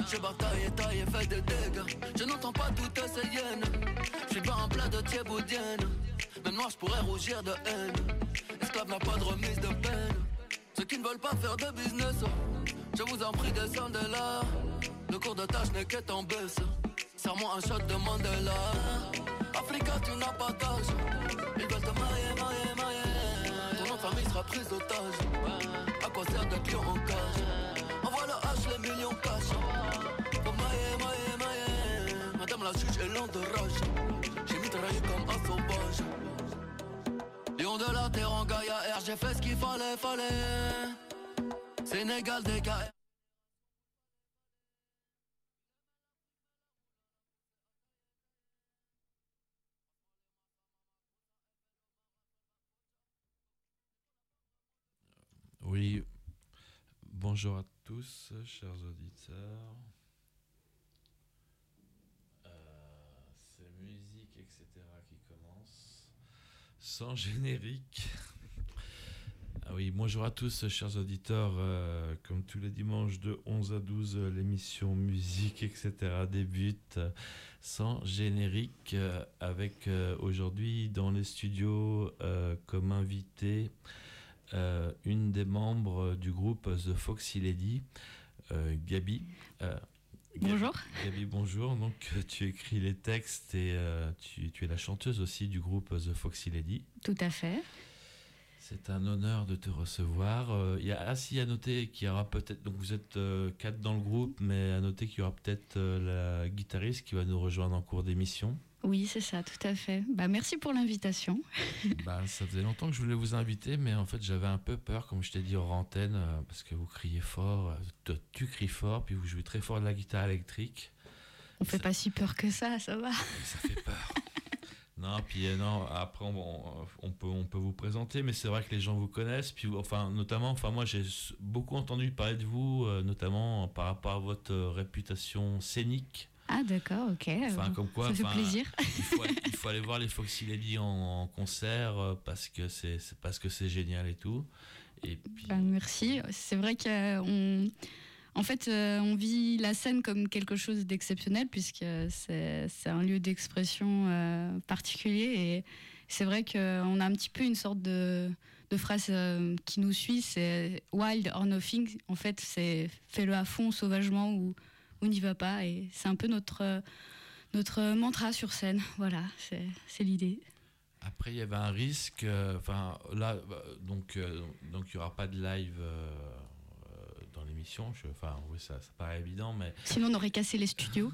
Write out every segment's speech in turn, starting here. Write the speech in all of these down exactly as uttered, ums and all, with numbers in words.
J'ai bataillé, taillé, fait des dégâts. Je n'entends pas toutes ces hyènes. J'suis pas un plat de thieboudienne. Même moi j'pourrais rougir de haine. Esclave n'a pas de remise de peine. Ceux qui ne veulent pas faire de business, je vous en prie descendez là. Le cours de tâche n'est qu'être en baisse. Serre-moi un shot de Mandela. Africa tu n'as pas d'âge. Ils veulent te mailler, mailler, mailler. Ton nom de famille sera prise d'otage. À quoi sert d'être lion en cage? Envoie le H, les millions cash. Pour mailler, mailler, mailler. Madame la juge est lente de rage. J'ai mitraillé comme un sauvage. Lion de la terre en Gaïa R, j'ai fait ce qu'il fallait, fallait. Sénégal D K R. Oui, bonjour à tous, chers auditeurs. Euh, c'est musique, et cetera qui commence. Sans générique. Ah oui, bonjour à tous, chers auditeurs. Euh, comme tous les dimanches de onze à douze, l'émission musique, et cetera débute sans générique. Euh, avec euh, aujourd'hui dans les studios euh, comme invité euh, une des membres du groupe The Foxy Lady, euh, Gabi. Euh, Gabi. Bonjour. Gabi, bonjour. Donc, tu écris les textes et euh, tu, tu es la chanteuse aussi du groupe The Foxy Lady. Tout à fait. C'est un honneur de te recevoir. Euh, il y a, ah, si, à noter qu'il y aura peut-être. Donc, vous êtes euh, quatre dans le groupe, mais à noter qu'il y aura peut-être euh, la guitariste qui va nous rejoindre en cours d'émission. Oui, c'est ça, tout à fait. Bah, merci pour l'invitation. Bah, ça faisait longtemps que je voulais vous inviter, mais en fait, j'avais un peu peur, comme je t'ai dit hors antenne, euh, parce que vous criez fort. Euh, tu cries fort, puis vous jouez très fort de la guitare électrique. On fait ça... pas si peur que ça, ça va. Ça fait peur. Non, puis euh, non, après on, on, peut, on peut vous présenter, mais c'est vrai que les gens vous connaissent, puis enfin, notamment, enfin, moi j'ai beaucoup entendu parler de vous, euh, notamment par rapport à votre euh, réputation scénique. Ah d'accord, ok. Enfin, comme quoi, ça fait plaisir. Il faut, il faut aller voir les Foxy Lady en, en concert euh, parce que c'est, c'est parce que c'est génial et tout. Et puis... bah, merci. C'est vrai qu'on En fait, euh, on vit la scène comme quelque chose d'exceptionnel puisque c'est, c'est un lieu d'expression euh, particulier et c'est vrai qu'on a un petit peu une sorte de, de phrase euh, qui nous suit, c'est « wild or nothing ». En fait, c'est « fais-le à fond, sauvagement ou, ou n'y va pas ». Et c'est un peu notre, notre mantra sur scène. Voilà, c'est, c'est l'idée. Après, il y avait un risque. Enfin, euh, là, donc, euh, donc, il n'y aura pas de live... Euh, dans l'émission, je, enfin oui ça, ça paraît évident, mais sinon on aurait cassé les studios.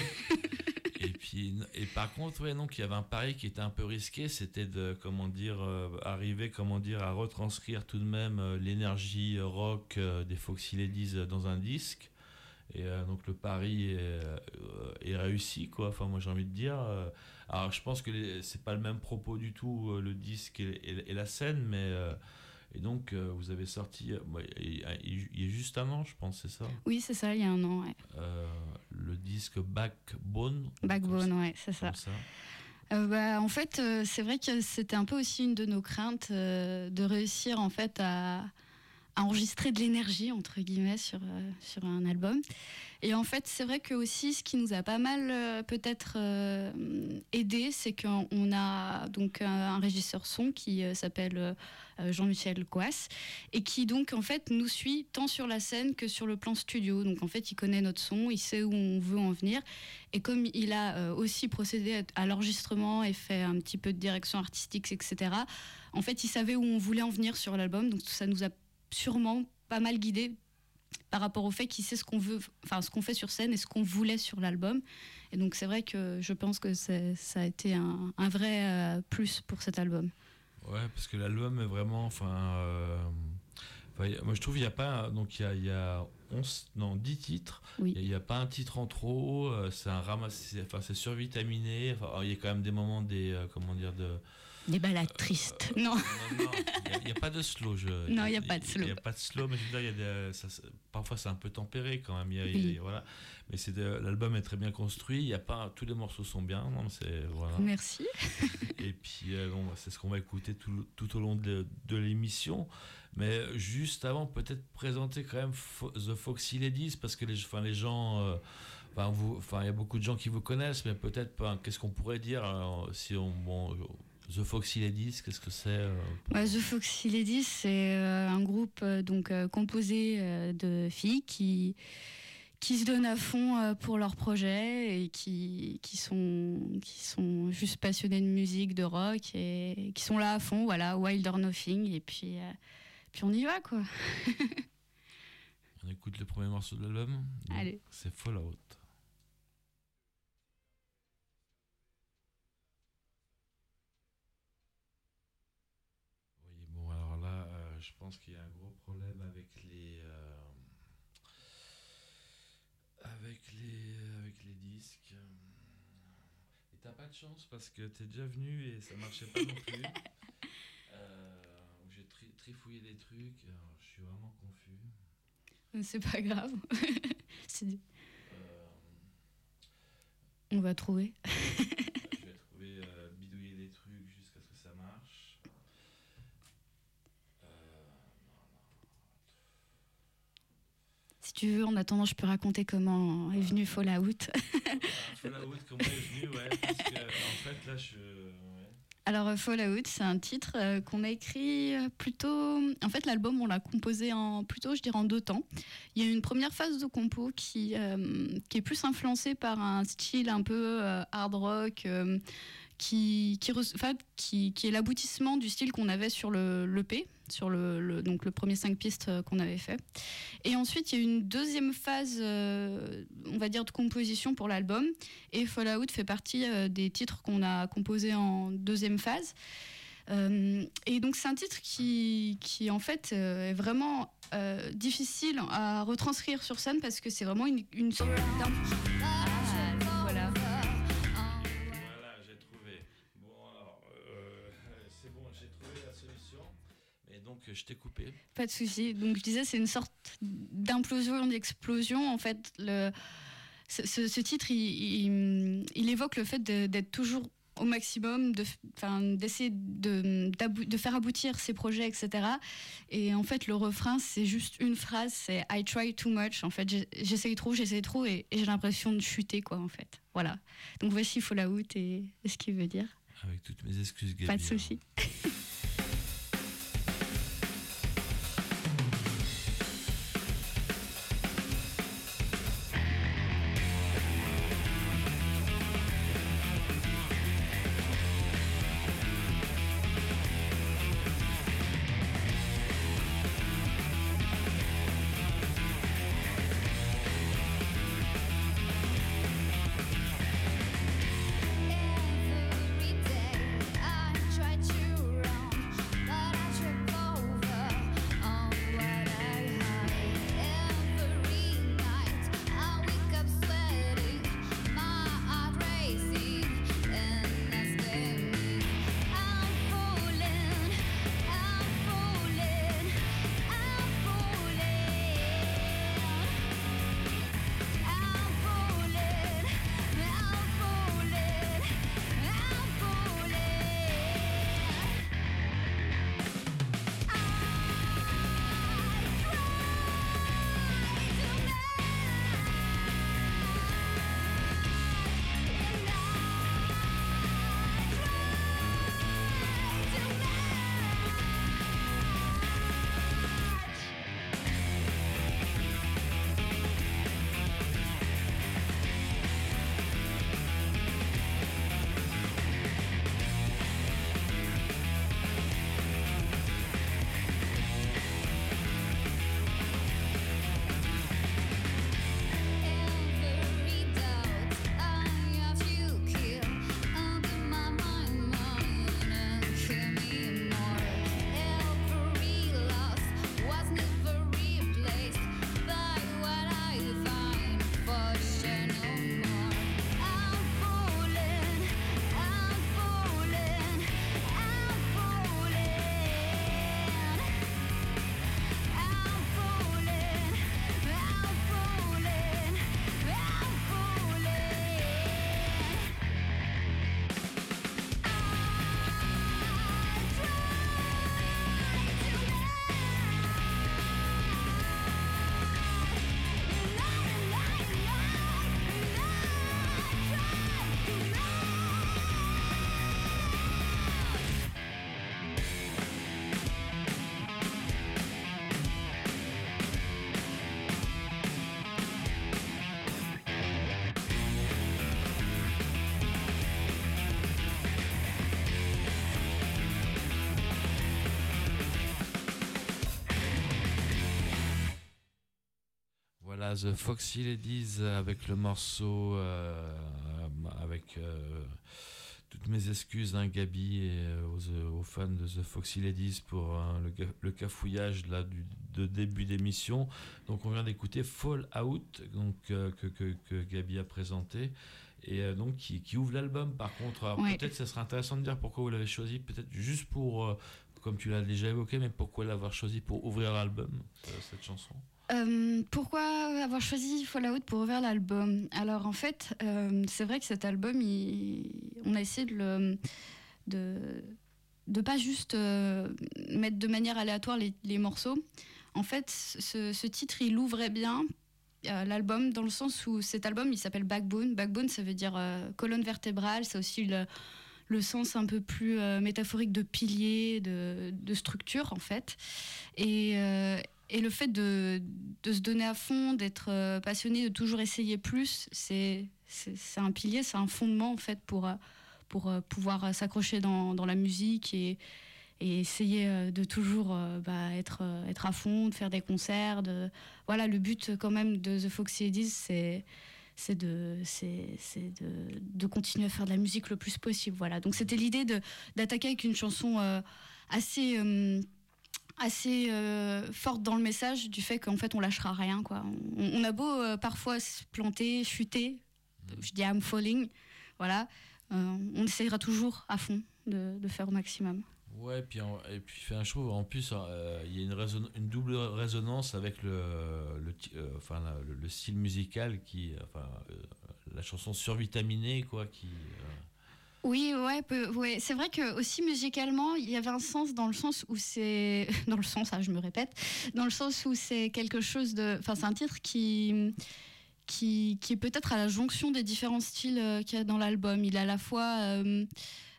et puis et par contre ouais donc il y avait un pari qui était un peu risqué, c'était de comment dire euh, arriver comment dire à retranscrire tout de même euh, l'énergie rock euh, des Foxy Ladies dans un disque et euh, donc le pari est, euh, est réussi quoi. Enfin moi j'ai envie de dire euh, alors je pense que les, c'est pas le même propos du tout euh, le disque et, et, et la scène mais euh, et donc, euh, vous avez sorti, euh, il, il, il y a juste un an, je pense, c'est ça ? Oui, c'est ça, il y a un an, ouais. Euh, le disque Backbone. Backbone, ouais, c'est ça. ça. Euh, bah, en fait, euh, c'est vrai que c'était un peu aussi une de nos craintes euh, de réussir, en fait, à, à enregistrer de l'énergie, entre guillemets, sur, euh, sur un album. Et en fait, c'est vrai que aussi, ce qui nous a pas mal euh, peut-être euh, aidé, c'est qu'on on a donc un, un régisseur son qui euh, s'appelle euh, Jean-Michel Coas et qui donc en fait nous suit tant sur la scène que sur le plan studio. Donc en fait, il connaît notre son, il sait où on veut en venir. Et comme il a euh, aussi procédé à, à l'enregistrement et fait un petit peu de direction artistique, et cetera. En fait, il savait où on voulait en venir sur l'album. Donc ça nous a sûrement pas mal guidé par rapport au fait qu'il sait ce qu'on veut, enfin ce qu'on fait sur scène et ce qu'on voulait sur l'album. Et donc c'est vrai que je pense que c'est, ça a été un, un vrai euh, plus pour cet album. Ouais, parce que l'album est vraiment, enfin, euh, enfin moi je trouve il y a pas, donc il y a, il y a onze, non dix titres. Oui. Il y a pas un titre en trop. C'est un ramassé, enfin c'est survitaminé. Enfin, il y a quand même des moments, des, euh, comment dire, de Des balades tristes. Euh, non. Non, non, il n'y a, a pas de slow. Je, non, il n'y a pas de slow. Il n'y a pas de slow, mais je veux dire, il y a des, ça, parfois c'est un peu tempéré quand même. Il y a, oui. il y a, voilà. Mais c'est de, l'album est très bien construit. Il y a pas, tous les morceaux sont bien. Non, c'est, voilà. Merci. Et puis, euh, bon, c'est ce qu'on va écouter tout, tout au long de, de l'émission. Mais juste avant, peut-être présenter quand même The Foxy Ladies, parce que les, enfin, les gens... Euh, Enfin, vous, enfin, il y a beaucoup de gens qui vous connaissent, mais peut-être pas. Qu'est-ce qu'on pourrait dire alors, si on, bon, The Foxy Ladies, qu'est-ce que c'est euh, pour... ouais, The Foxy Ladies, c'est euh, un groupe euh, donc euh, composé euh, de filles qui qui se donnent à fond euh, pour leur projet et qui qui sont qui sont juste passionnées de musique, de rock et qui sont là à fond. Voilà, Wild or Nothing, et puis euh, puis on y va quoi. On écoute le premier morceau de l'album. Allez. C'est Fallout. Je pense qu'il y a un gros problème avec les euh, avec les avec les disques. Et t'as pas de chance parce que t'es déjà venu et ça marchait pas non plus. Euh, j'ai tri- trifouillé des trucs. Alors, je suis vraiment confus. C'est pas grave. C'est... Euh, On va trouver. je vais trouver euh, bidouiller des trucs jusqu'à ce que ça marche. Si tu veux, en attendant, je peux raconter comment est venu Fallout. Fallout, comment est venu, ouais, parce que, en fait, là, je... Ouais. Alors, Fallout, c'est un titre euh, qu'on a écrit plutôt... En fait, l'album, on l'a composé en plutôt, je dirais, en deux temps. Il y a une première phase de compo qui, euh, qui est plus influencée par un style un peu euh, hard rock, euh, qui, qui, enfin, qui, qui est l'aboutissement du style qu'on avait sur le, l'E P, sur le, le, donc le premier cinq pistes qu'on avait fait. Et ensuite, il y a une deuxième phase, euh, on va dire, de composition pour l'album. Et Fallout fait partie euh, des titres qu'on a composés en deuxième phase. Euh, et donc, c'est un titre qui, qui en fait, euh, est vraiment euh, difficile à retranscrire sur scène parce que c'est vraiment une, une sorte d'un... Ah, voilà. Donc je t'ai coupé. Pas de souci. Donc je disais, c'est une sorte d'implosion, d'explosion. En fait, le, ce, ce, ce titre, il, il, il évoque le fait de, d'être toujours au maximum, de, d'essayer de, de faire aboutir ses projets, et cetera. Et en fait, le refrain, c'est juste une phrase, c'est I try too much. En fait, j'essaye trop, j'essaye trop, et, et j'ai l'impression de chuter, quoi, en fait. Voilà. Donc voici Fallout et, et ce qu'il veut dire. Avec toutes mes excuses, Gabi. Pas de souci. Every day I try to The Foxy Ladies avec le morceau, euh, avec euh, toutes mes excuses, hein, Gabi, et aux, aux fans de The Foxy Ladies pour hein, le, le cafouillage là, du de début d'émission. Donc on vient d'écouter Fall Out, donc, euh, que, que, que Gabi a présenté, et euh, donc qui, qui ouvre l'album. Par contre, alors, ouais. peut-être ça serait intéressant de dire pourquoi vous l'avez choisi, peut-être juste pour, euh, comme tu l'as déjà évoqué, mais pourquoi l'avoir choisi pour ouvrir l'album, euh, cette chanson? Euh, pourquoi avoir choisi Fall Out pour ouvrir l'album? Alors en fait, euh, c'est vrai que cet album, il, on a essayé de le... De, de pas juste euh, mettre de manière aléatoire les, les morceaux. En fait, ce, ce titre, il ouvrait bien euh, l'album, dans le sens où cet album, il s'appelle Backbone. Backbone, ça veut dire euh, colonne vertébrale. C'est aussi le, le sens un peu plus euh, métaphorique de pilier, de, de structure, en fait. Et, euh, et le fait de, de se donner à fond, d'être euh, passionné, de toujours essayer plus, c'est, c'est, c'est un pilier, c'est un fondement, en fait, pour, pour euh, pouvoir s'accrocher dans, dans la musique et et essayer de toujours euh, bah, être, euh, être à fond, de faire des concerts. De... Voilà, le but quand même de The Foxy Ladies, c'est, c'est, de, c'est, c'est de, de continuer à faire de la musique le plus possible. Voilà. Donc c'était l'idée de, d'attaquer avec une chanson euh, assez, euh, assez euh, forte dans le message du fait qu'en fait on lâchera rien, quoi. On, on a beau euh, parfois se planter, chuter, je dis I'm falling, voilà, euh, on essaiera toujours à fond de, de faire au maximum. Ouais, puis en, et puis fait un show. En plus, il euh, y a une, raison, une double résonance avec le, le, euh, enfin, la, le, le style musical qui, enfin, euh, la chanson survitaminée, quoi, qui. Euh... Oui, ouais, peu, ouais, c'est vrai que aussi musicalement, il y avait un sens dans le sens où c'est, dans le sens, ah, je me répète, dans le sens où c'est quelque chose de, enfin, c'est un titre qui. Qui, qui est peut-être à la jonction des différents styles euh, qu'il y a dans l'album. Il a à la fois euh,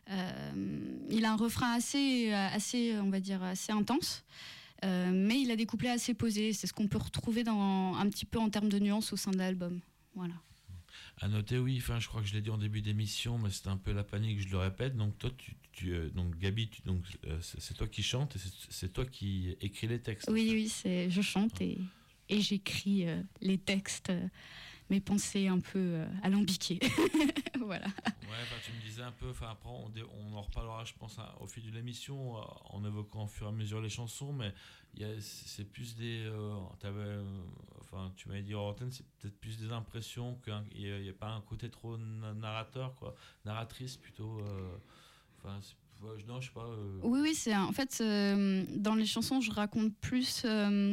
euh, il a un refrain assez, assez, on va dire, assez intense, euh, mais il a des couplets assez posés. C'est ce qu'on peut retrouver dans, un petit peu en termes de nuances au sein de l'album. Voilà. À noter, oui, enfin, je crois que je l'ai dit en début d'émission, mais c'était un peu la panique, je le répète. Donc toi, tu, tu, euh, donc Gabi, tu, donc, euh, c'est, c'est toi qui chantes et c'est, c'est toi qui écris les textes. Oui, oui, c'est, je chante et, et j'écris euh, les textes. Euh, mes pensées un peu euh, alambiquées. Voilà. Ouais, bah, tu me disais un peu, enfin après on, dé, on en reparlera je pense hein, au fil de l'émission euh, en évoquant au fur et à mesure les chansons, mais y a, c'est plus des, euh, t'avais, euh, enfin tu m'avais dit en antenne, c'est peut-être plus des impressions qu'il n'y a, a pas un côté trop narrateur, quoi, narratrice plutôt, enfin euh, non je sais pas. Euh... Oui, oui, c'est en fait euh, dans les chansons je raconte plus euh,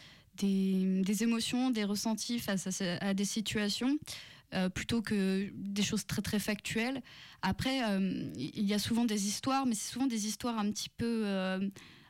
Des, des émotions, des ressentis face à, à des situations, euh, plutôt que des choses très très factuelles. Après, euh, il y a souvent des histoires, mais c'est souvent des histoires un petit peu euh,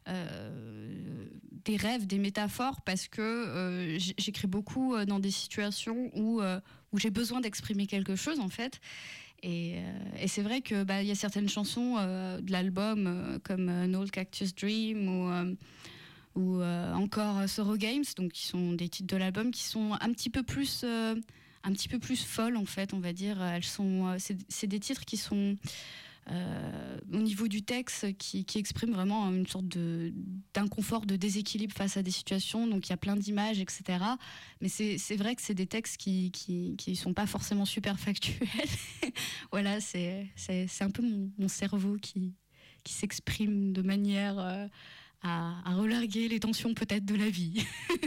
euh, des rêves, des métaphores, parce que euh, j'écris beaucoup dans des situations où, euh, où j'ai besoin d'exprimer quelque chose en fait. Et, euh, et c'est vrai que bah, y a certaines chansons euh, de l'album euh, comme euh, No Cactus Dream ou euh, ou euh, encore Sorrow Games, donc qui sont des titres de l'album qui sont un petit peu plus euh, un petit peu plus folles en fait, on va dire. Elles sont euh, c'est, c'est des titres qui sont euh, au niveau du texte qui, qui expriment vraiment une sorte de d'inconfort, de déséquilibre face à des situations. Donc il y a plein d'images, et cetera. Mais c'est c'est vrai que c'est des textes qui qui qui sont pas forcément super factuels. Voilà, c'est c'est c'est un peu mon, mon cerveau qui qui s'exprime de manière euh, À, à relarguer les tensions peut-être de la vie.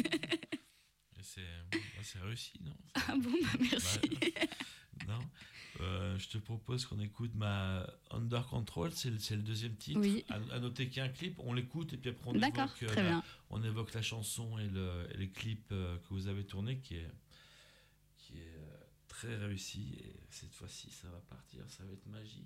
c'est, c'est réussi, non? Ah bon, bah merci. Bah, non, euh, je te propose qu'on écoute ma Under Control, c'est le, c'est le deuxième titre. Oui. À, à noter qu'il y a un clip, on l'écoute et puis après on, D'accord, évoque, très euh, bien. la, on évoque la chanson et le, et le clip euh, que vous avez tourné qui est, qui est euh, très réussi. Et cette fois-ci, ça va partir, ça va être magique.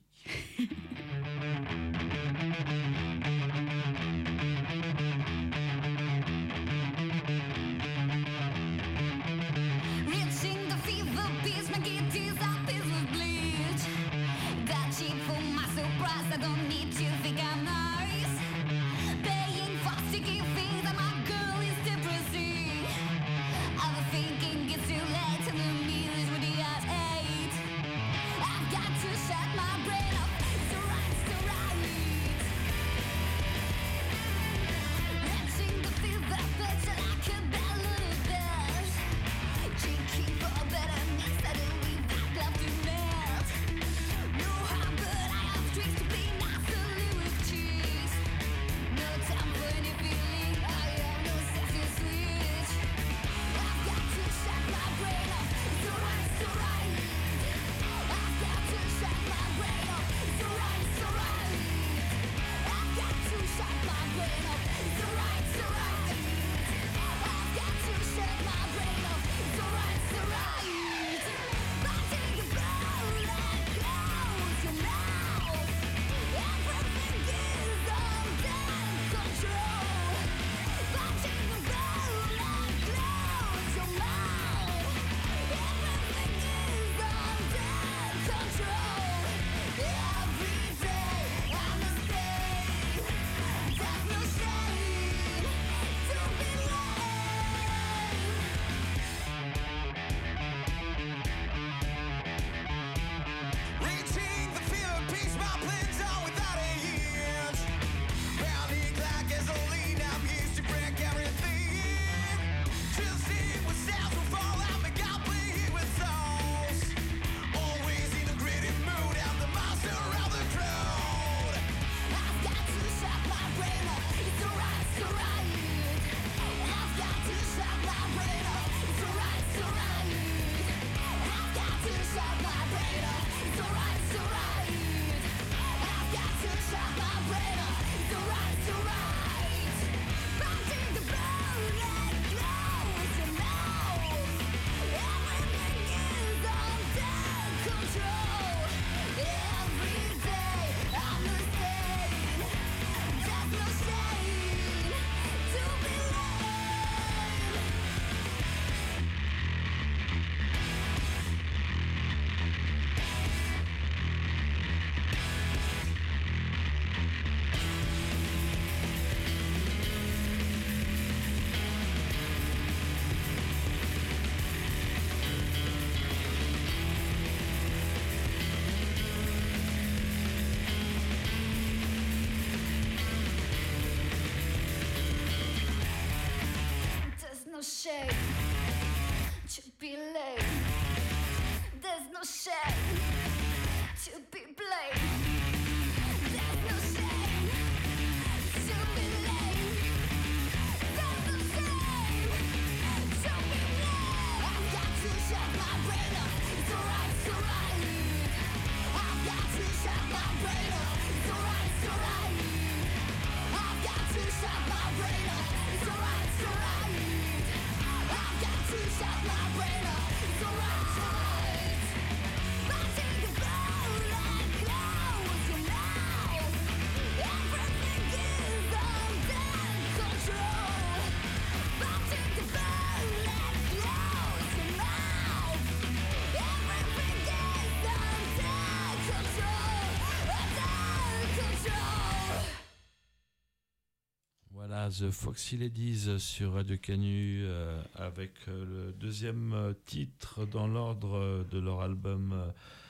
Reaching the fever pitch, my gift is up, this was bleach. Touching for my surprise, I don't need to think I'm nice. Paying for sticky things, and my girl is depressing. I was thinking it's too late, and the meal is really at eight. I've got to shut my brain off, it's the right, it's the right. shame to be late. There's no shame to be blamed. There's no shame to be late. There's no shame to be blamed. I've got to shut my brain up. It's alright, it's alright. I've got to shut my brain up. It's alright, it's alright. I've got to shut my brain up. It's alright, it's alright. I've got to shut my brain up. It's alright, it's alright. I take the road and close your mouth. Everything is under control. I take the road and close your mouth. Everything is under control. Under control. Voilà, The Foxy Ladies sur Radio Canu euh, avec euh, le deuxième euh, titre dans l'ordre euh, de leur album euh,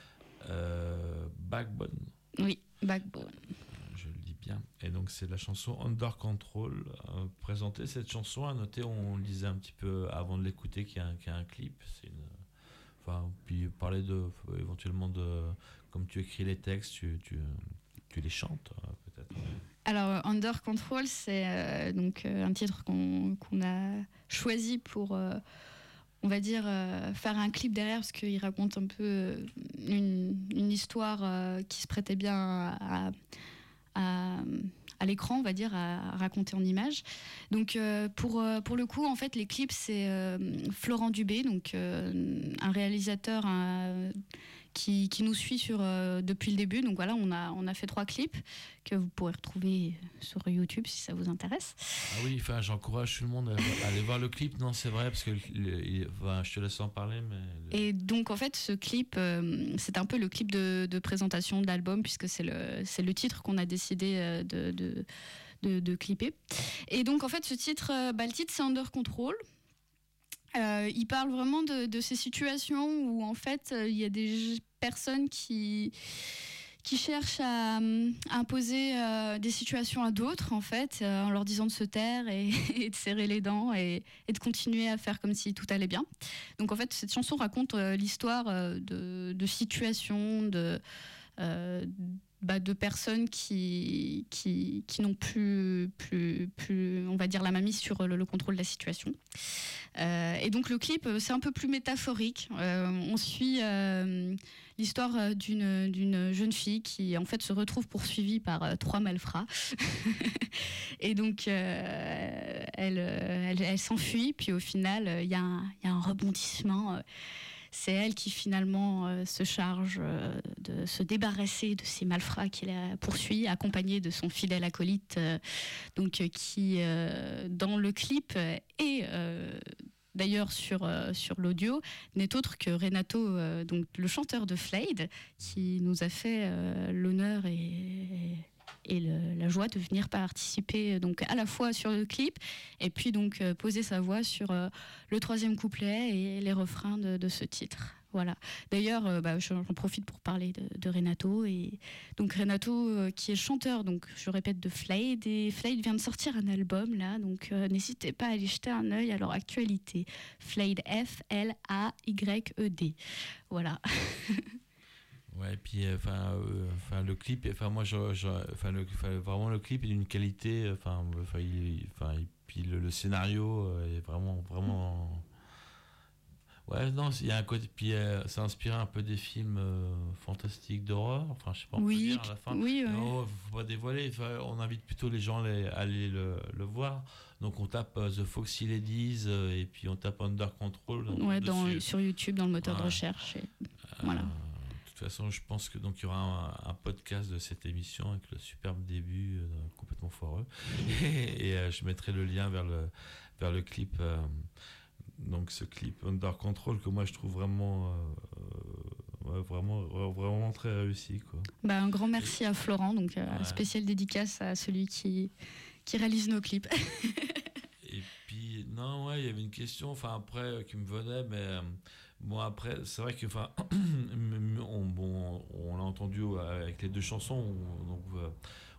euh, Backbone. Oui, Backbone. Je le dis bien. Et donc c'est la chanson Under Control. Euh, présenter cette chanson, à noter, on le disait un petit peu avant de l'écouter, qu'il y a un, qu'il y a un clip. C'est une, enfin, puis parler de, éventuellement de, comme tu écris les textes, tu, tu, tu les chantes euh, peut-être. Alors, Under Control, c'est euh, donc euh, un titre qu'on, qu'on a choisi pour, euh, on va dire, euh, faire un clip derrière, parce qu'il raconte un peu euh, une, une histoire euh, qui se prêtait bien à, à, à l'écran, on va dire, à, à raconter en images. Donc, euh, pour, euh, pour le coup, en fait, les clips, c'est euh, Florent Dubé, donc euh, un réalisateur un, qui, qui nous suit sur, euh, depuis le début. Donc voilà, on a, on a fait trois clips que vous pourrez retrouver sur YouTube si ça vous intéresse. Ah oui, enfin, j'encourage tout le monde à, à aller voir le clip. Non, c'est vrai, parce que le, il, enfin, je te laisse en parler. Mais le... Et donc, en fait, ce clip, euh, c'est un peu le clip de, de présentation de l'album, puisque c'est le, c'est le titre qu'on a décidé euh, de, de, de, de clipper. Et donc, en fait, ce titre, euh, bah, le titre, c'est Under Control. Euh, il parle vraiment de, de ces situations où, en fait, euh, il y a des personnes qui... qui cherchent à, à imposer euh, des situations à d'autres, en fait, euh, en leur disant de se taire et, et de serrer les dents et, et de continuer à faire comme si tout allait bien. Donc, en fait, cette chanson raconte euh, l'histoire euh, de, de situations, de, euh, bah, de personnes qui, qui, qui n'ont plus, plus, plus, on va dire, la main mise sur le, le contrôle de la situation. Euh, et donc, le clip, c'est un peu plus métaphorique. Euh, on suit... Euh, l'histoire d'une, d'une jeune fille qui en fait se retrouve poursuivie par euh, trois malfrats et donc euh, elle, elle, elle s'enfuit, puis au final il y, y a un rebondissement, c'est elle qui finalement euh, se charge euh, de se débarrasser de ces malfrats qui la poursuivent, accompagnée de son fidèle acolyte euh, donc, euh, qui euh, dans le clip est euh, d'ailleurs sur, euh, sur l'audio, n'est autre que Renato, euh, donc le chanteur de Flayed, qui nous a fait euh, l'honneur et, et le, la joie de venir participer donc, à la fois sur le clip et puis donc, euh, poser sa voix sur euh, le troisième couplet et les refrains de, de ce titre. Voilà. D'ailleurs, euh, bah, j'en profite pour parler de, de Renato. Et donc Renato, euh, qui est chanteur, donc je répète, de Flayed. Et Flayed vient de sortir un album là, donc euh, n'hésitez pas à aller jeter un œil à leur actualité. Flayed, F L A Y E D. Voilà. Ouais, et puis enfin, euh, enfin le clip, enfin moi, je, je, enfin le, vraiment le clip est d'une qualité, enfin, enfin, il, enfin, et puis le, le scénario est vraiment, vraiment. Ouais, non, il y a un côté, puis euh, ça inspire un peu des films euh, fantastiques d'horreur, enfin, je sais pas, on oui, peut dire à la fin. Oui, ouais. Non, faut pas dévoiler, enfin, on invite plutôt les gens à aller, à aller le, le voir. Donc on tape uh, The Foxy Ladies euh, et puis on tape Under Control. Ouais, dans, sur YouTube, dans le moteur ouais. de recherche. Et... Euh, voilà. De toute façon, je pense que donc il y aura un, un podcast de cette émission avec le superbe début euh, complètement foireux et, et euh, je mettrai le lien vers le vers le clip. Euh, donc ce clip Under Control que moi je trouve vraiment euh, ouais, vraiment vraiment très réussi, quoi. Bah, un grand merci à Florent, donc euh, ouais. Spéciale dédicace à celui qui qui réalise nos clips. Et puis non, ouais, il y avait une question, enfin après euh, qui me venait, mais euh, bon après c'est vrai que enfin on, bon, on l'a entendu avec les deux chansons, on, donc euh,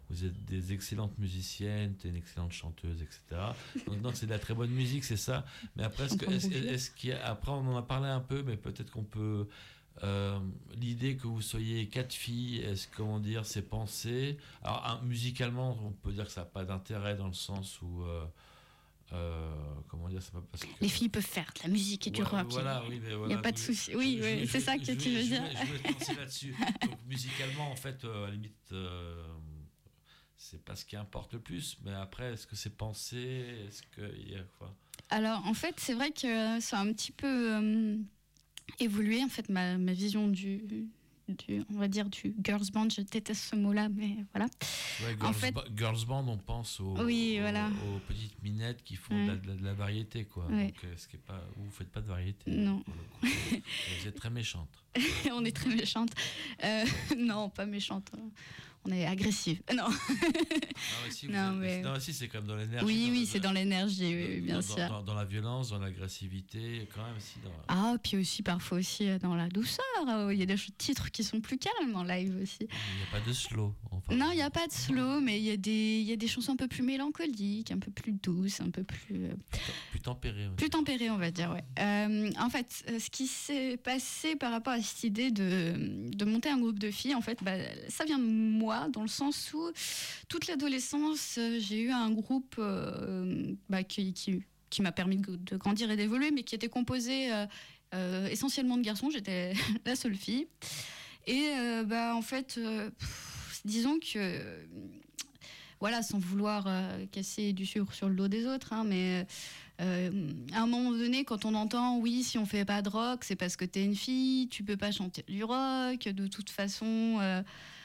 vous êtes des excellentes musiciennes, tu es une excellente chanteuse, et cetera. Donc, donc c'est de la très bonne musique, c'est ça. Mais après, est-ce que, est-ce, est-ce qu'il y a, après, on en a parlé un peu, mais peut-être qu'on peut... Euh, l'idée que vous soyez quatre filles, est-ce comment dire, c'est pensé. Alors, un, musicalement, on peut dire que ça n'a pas d'intérêt dans le sens où... Euh, Euh, comment dire, c'est pas parce que... Les filles peuvent faire de la musique et du ouais, rock. Voilà, oui, mais voilà, il n'y a pas de souci. Oui, je, oui, je, c'est je, ça que je, tu veux je, dire. Je voulais te lancer là-dessus. Donc, musicalement, en fait, euh, à la limite, euh, c'est pas ce qui importe le plus. Mais après, est-ce que c'est pensé? Est-ce qu'il y a quoi? Alors, en fait, c'est vrai que ça a un petit peu euh, évolué, en fait, ma, ma vision du... Du, on va dire du girls band, je déteste ce mot-là, mais voilà. Ouais, girls, en fait, ba- girls band, on pense aux, oui, aux, voilà. aux petites minettes qui font ouais. de, la, de, la, de la variété, quoi. Ouais. Donc, ce qui est pas, vous faites pas de variété. Non. Pour le coup. Vous êtes très méchante. On est très méchante. Euh, non, pas méchante. On est agressive. Non. Non, mais si, non, êtes, mais... non, si c'est comme dans l'énergie. Oui, dans oui, le, c'est dans l'énergie, dans, oui, bien dans, sûr. Dans, dans la violence, dans l'agressivité, quand même. Si, dans... Ah, puis aussi, parfois aussi dans la douceur. Il y a des titres qui sont plus calmes en live aussi. Il n'y a pas de slow. Enfin, non, il n'y a pas de slow, mais il y, a des, il y a des chansons un peu plus mélancoliques, un peu plus douces, un peu plus... Euh, plus tempérées. Plus tempérées, on va dire, ouais. Euh, en fait, ce qui s'est passé par rapport à cette idée de, de monter un groupe de filles, en fait, bah, ça vient de moi, dans le sens où toute l'adolescence, j'ai eu un groupe euh, bah, qui, qui, qui m'a permis de, de grandir et d'évoluer, mais qui était composé euh, euh, essentiellement de garçons. J'étais la seule fille. Et euh, bah, en fait, euh, pff, disons que, euh, voilà, sans vouloir euh, casser du sucre sur le dos des autres, hein, mais euh, à un moment donné, quand on entend, oui, si on fait pas de rock, c'est parce que t'es une fille, tu peux pas chanter du rock, de toute façon... Euh,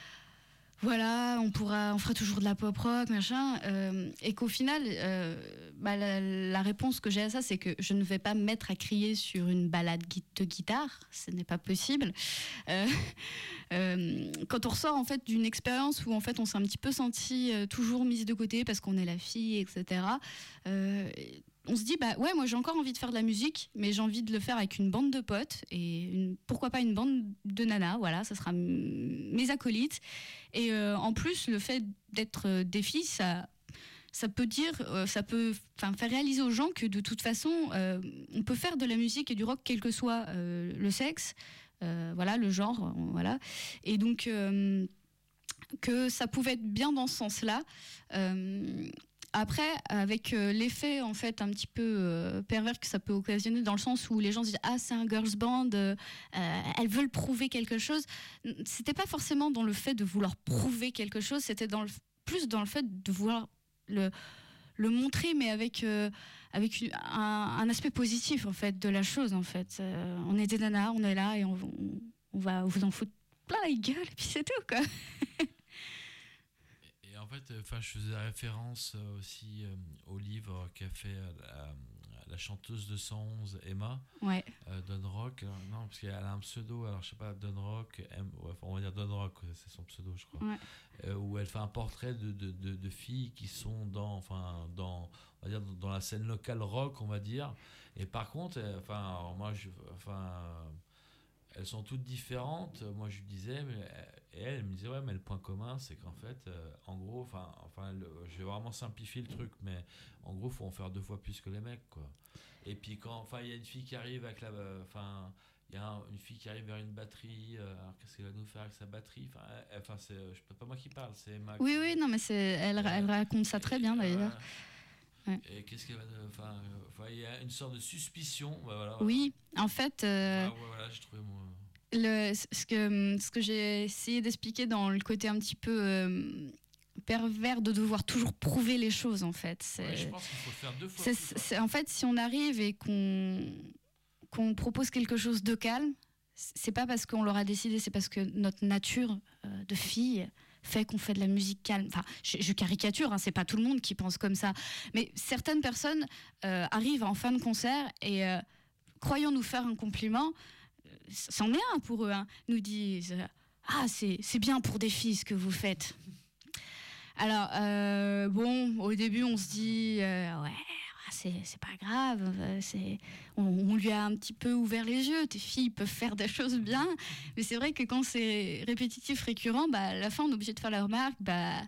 Voilà, on pourra, on fera toujours de la pop rock, machin, euh, et qu'au final, euh, bah, la, la réponse que j'ai à ça, c'est que je ne vais pas me mettre à crier sur une balade de guitare, ce n'est pas possible. Euh, euh, quand on ressort en fait d'une expérience où en fait on s'est un petit peu senti euh, toujours mise de côté parce qu'on est la fille, et cetera. Euh, on se dit bah ouais, moi j'ai encore envie de faire de la musique, mais j'ai envie de le faire avec une bande de potes et une, pourquoi pas une bande de nanas, voilà, ça sera m- mes acolytes. Et euh, en plus, le fait d'être euh, des filles, ça, ça peut dire, euh, ça peut, enfin, faire réaliser aux gens que de toute façon, euh, on peut faire de la musique et du rock quel que soit euh, le sexe, euh, voilà, le genre, euh, voilà. Et donc euh, que ça pouvait être bien dans ce sens-là. Euh, Après, avec euh, l'effet en fait un petit peu euh, pervers que ça peut occasionner, dans le sens où les gens se disent ah c'est un girls band, euh, elles veulent prouver quelque chose. C'était pas forcément dans le fait de vouloir prouver quelque chose, c'était dans le, plus dans le fait de vouloir le le montrer, mais avec euh, avec une, un, un aspect positif en fait de la chose en fait. Euh, on est des nanas, on est là et on, on, on va vous en foutre plein la gueule et puis c'est tout quoi. En fait, enfin, je faisais référence aussi euh, au livre qu'a fait la, la chanteuse de cent onze, Emma, ouais. euh, Don Rock. Alors, non, parce qu'elle a un pseudo, alors je sais pas, Don Rock, M, ouais, on va dire Don Rock, c'est son pseudo, je crois. Ouais. Euh, où elle fait un portrait de, de, de, de filles qui sont dans, enfin, dans, on va dire, dans la scène locale rock, on va dire. Et par contre, euh, enfin, alors moi, je, enfin. Elles sont toutes différentes. Moi, je lui disais, mais et elle, elle me disait, ouais, mais le point commun, c'est qu'en fait, euh, en gros, enfin, enfin, le, je vais vraiment simplifier le truc, mais en gros, faut en faire deux fois plus que les mecs, quoi. Et puis quand, enfin, il y a une fille qui arrive avec la, enfin, euh, il y a un, une fille qui arrive vers une batterie. Euh, alors qu'est-ce qu'elle va nous faire avec sa batterie? Enfin, enfin, c'est, je pas moi qui parle, c'est Emma. Oui, oui, non, mais c'est, elle, euh, elle raconte ça très bien d'ailleurs. Euh, Ouais. Et qu'est-ce qu'elle va, enfin, enfin, il y a une sorte de suspicion. Bah, voilà, oui, en fait, euh, ah, ouais, voilà, j'ai trouvé mon... le, ce que ce que j'ai essayé d'expliquer dans le côté un petit peu euh, pervers de devoir toujours prouver les choses, en fait. C'est, ouais, je pense qu'il faut le faire deux fois. c'est, plus, c'est, en fait, si on arrive et qu'on qu'on propose quelque chose de calme, c'est pas parce qu'on l'aura décidé, c'est parce que notre nature euh, de fille fait qu'on fait de la musique calme. Enfin, je, je caricature, hein, c'est pas tout le monde qui pense comme ça. Mais certaines personnes euh, arrivent en fin de concert et, euh, croyant nous faire un compliment, c'en est un pour eux, hein, nous disent « Ah, c'est, c'est bien pour des filles ce que vous faites. » Alors, euh, bon, au début, on se dit euh, « Ouais, c'est, c'est pas grave, c'est, on, on lui a un petit peu ouvert les yeux, tes filles peuvent faire des choses bien. » Mais c'est vrai que quand c'est répétitif, récurrent, bah, à la fin, on est obligé de faire la remarque, bah,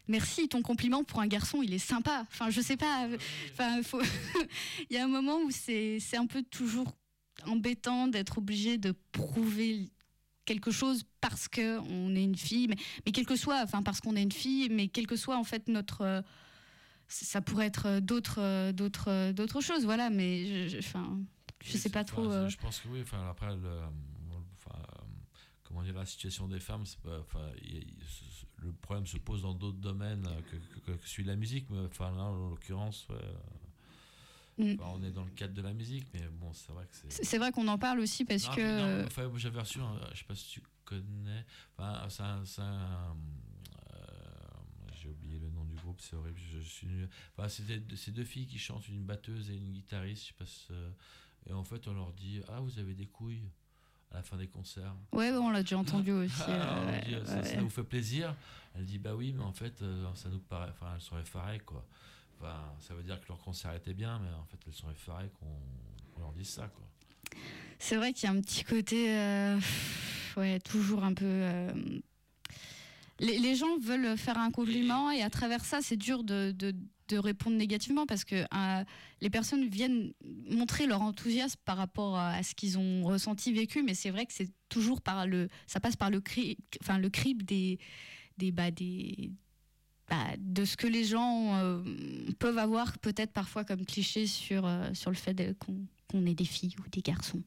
merci, ton compliment pour un garçon, il est sympa. Enfin, je sais pas. Enfin, faut... il y a un moment où c'est, c'est un peu toujours embêtant d'être obligé de prouver quelque chose parce qu'on est une fille, mais, mais quel que soit, enfin, parce qu'on est une fille, mais quel que soit, en fait, notre... Euh, ça pourrait être d'autres, d'autres, d'autres choses, voilà, mais je, je, enfin, je sais pas trop... Euh... Je pense que oui, enfin, après, le, enfin, comment dire, la situation des femmes, c'est pas, enfin, y a, y, le problème se pose dans d'autres domaines que, que, que celui de la musique, mais enfin, là, en l'occurrence, ouais, mm. enfin, on est dans le cadre de la musique, mais bon, c'est vrai que c'est... C'est vrai qu'on en parle aussi parce non, que... Non, enfin, j'avais reçu, un, je sais pas si tu connais, enfin, c'est un... C'est un j'ai oublié le nom du groupe, c'est horrible, je, je suis nul. Enfin, c'est des, c'est deux filles qui chantent, une batteuse et une guitariste, je sais pas si, euh, et en fait on leur dit « Ah, vous avez des couilles ?» à la fin des concerts. Ouais, on l'a déjà entendu aussi. Alors, euh, dit, ouais, ça, ouais. ça vous fait plaisir? Elle dit « Bah oui, mais en fait, euh, ça nous paraît... » Enfin, elles sont effarées, quoi. Enfin, ça veut dire que leur concert était bien, mais en fait, elles sont effarées qu'on, qu'on leur dise ça, quoi. C'est vrai qu'il y a un petit côté... Euh, ouais, toujours un peu... Euh, Les, les gens veulent faire un compliment et à travers ça, c'est dur de, de, de répondre négativement parce que euh, les personnes viennent montrer leur enthousiasme par rapport à ce qu'ils ont ressenti, vécu, mais c'est vrai que c'est toujours par le, ça passe par le cri, enfin le crible des, des, bah, des, bah, de ce que les gens euh, peuvent avoir peut-être parfois comme cliché sur euh, sur le fait de, qu'on, qu'on est des filles ou des garçons.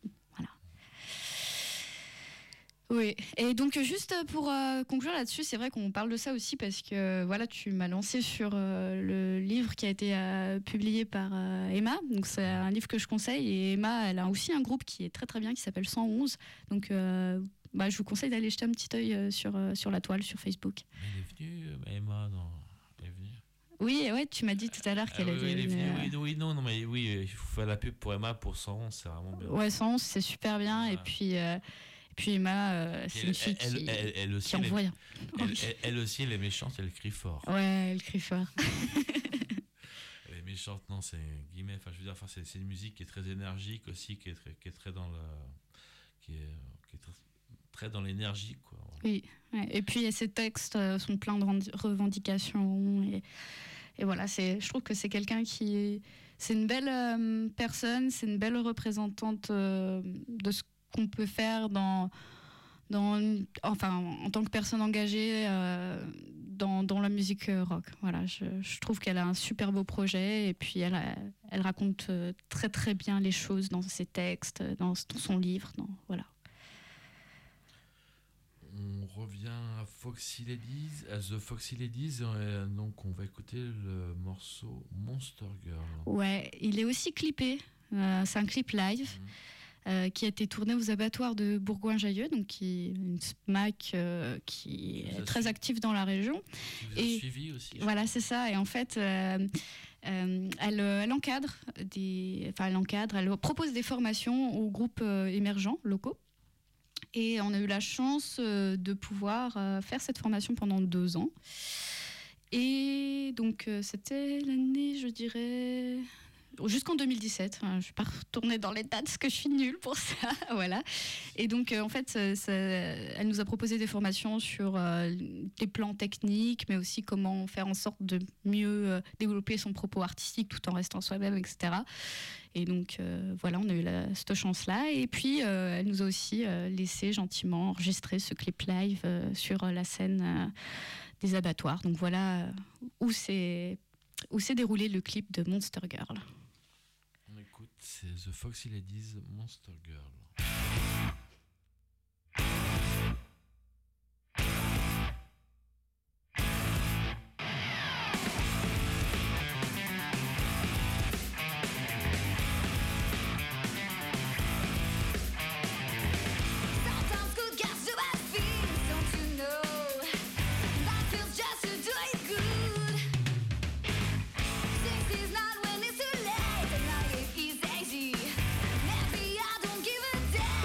Oui, et donc juste pour euh, conclure là-dessus, c'est vrai qu'on parle de ça aussi parce que voilà, tu m'as lancé sur euh, le livre qui a été euh, publié par euh, Emma, donc c'est un livre que je conseille et Emma, elle a aussi un groupe qui est très très bien qui s'appelle cent onze, donc euh, bah, je vous conseille d'aller jeter un petit œil sur, euh, sur la toile sur Facebook. Elle est venue, Emma, non, elle est venue. Oui, ouais, tu m'as dit tout à l'heure qu'elle ah, était oui, venue. Euh... Oui, oui, non, non, mais oui, il faut faire la pub pour Emma pour cent onze, c'est vraiment bien. Ouais, cent onze, c'est super bien, ouais. et puis... Euh, Et puis Emma, euh, c'est elle, une fille elle, qui, elle, elle aussi, qui envoie rien. Elle, elle, elle aussi, elle est méchante, elle crie fort. Ouais, elle crie fort. Elle est méchante, non, c'est guillemets. Enfin, je veux dire, enfin, c'est, c'est une musique qui est très énergique aussi, qui est très, qui est très dans le, qui est, qui est très, très dans l'énergie, quoi. Ouais. Oui. Ouais. Et puis ces textes sont pleins de revendications et, et voilà, c'est, je trouve que c'est quelqu'un qui, c'est une belle euh, personne, c'est une belle représentante euh, de ce qu'on peut faire dans, dans, enfin, en tant que personne engagée euh, dans, dans la musique rock. Voilà, je, je trouve qu'elle a un super beau projet et puis elle, a, elle raconte très très bien les choses dans ses textes, dans, dans son livre. Dans, voilà. On revient à Foxy Ladies, à The Foxy Ladies, et donc on va écouter le morceau Monster Girl. Ouais, il est aussi clippé, euh, c'est un clip live. Mmh. Euh, qui a été tournée aux abattoirs de Bourgoin-Jallieu, donc qui est une S M A C euh, qui est très active dans la région. Qui vous a et suivi aussi. Voilà, c'est ça. Et en fait, euh, euh, elle, elle encadre des, enfin, elle encadre, elle propose des formations aux groupes euh, émergents locaux. Et on a eu la chance euh, de pouvoir euh, faire cette formation pendant deux ans. Et donc, euh, c'était l'année, je dirais... jusqu'en deux mille dix-sept, je ne vais pas retourner dans les dates parce que je suis nulle pour ça, voilà. Et donc euh, en fait, ça, ça, elle nous a proposé des formations sur euh, les plans techniques, mais aussi comment faire en sorte de mieux euh, développer son propos artistique tout en restant soi-même, et cetera. Et donc euh, voilà, on a eu la, cette chance-là. Et puis euh, elle nous a aussi euh, laissé gentiment enregistrer ce clip live euh, sur la scène euh, des abattoirs. Donc voilà euh, où c'est où s'est déroulé le clip de Monster Girl. On écoute, c'est The Foxy Ladies, Monster Girl. Maybe I don't give a damn.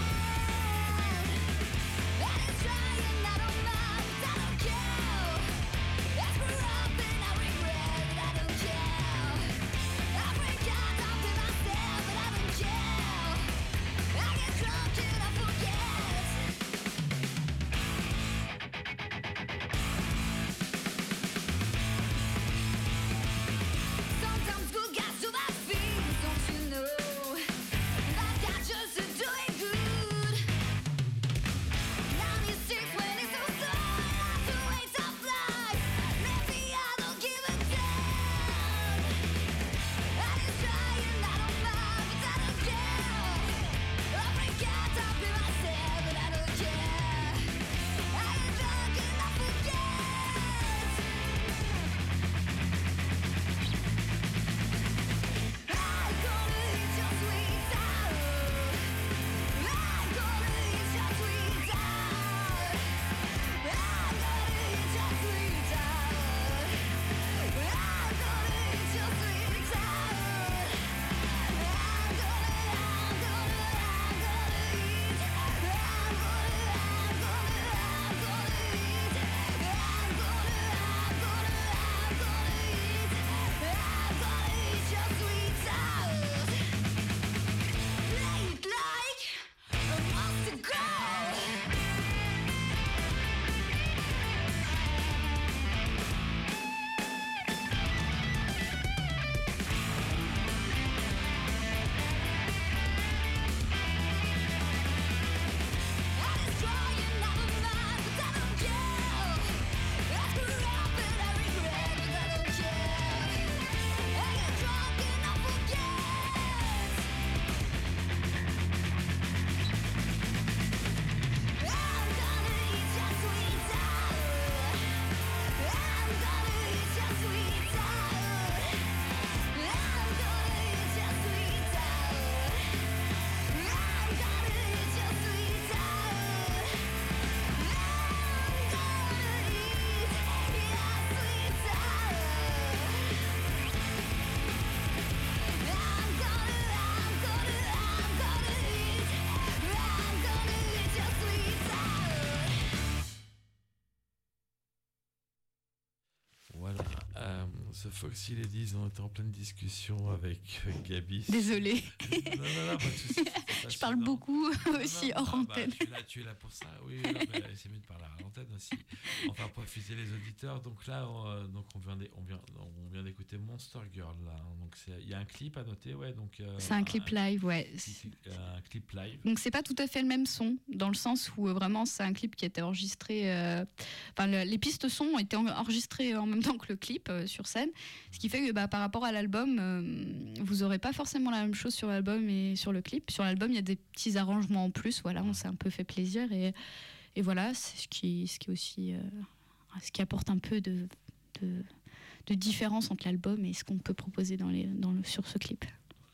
The Foxy Ladies, on était en pleine discussion avec Gabi. Désolée. Non, non, non, pas de souci. Je parle beaucoup aussi non, non, hors non, antenne. Bah, tu, es là, tu es là pour ça, oui. Non, mais c'est mieux de parler à l'antenne aussi. On va profiter les auditeurs. Donc là, on, donc on, vient, on, vient, on vient d'écouter Monster Girl. Là. Donc il y a un clip à noter, ouais. Donc, euh, c'est un clip un, live, ouais. Un clip live. Donc c'est pas tout à fait le même son, dans le sens où euh, vraiment c'est un clip qui a été enregistré. Euh, enfin, le, les pistes son ont été enregistrées en même temps que le clip euh, sur scène, ce qui fait que bah, par rapport à l'album, euh, vous aurez pas forcément la même chose sur l'album et sur le clip. Sur l'album, il y a des petits arrangements en plus. Voilà, on s'est un peu fait plaisir et, et voilà, c'est ce qui, ce qui est aussi, euh, ce qui apporte un peu de, de, de différence entre l'album et ce qu'on peut proposer dans les, dans le, sur ce clip.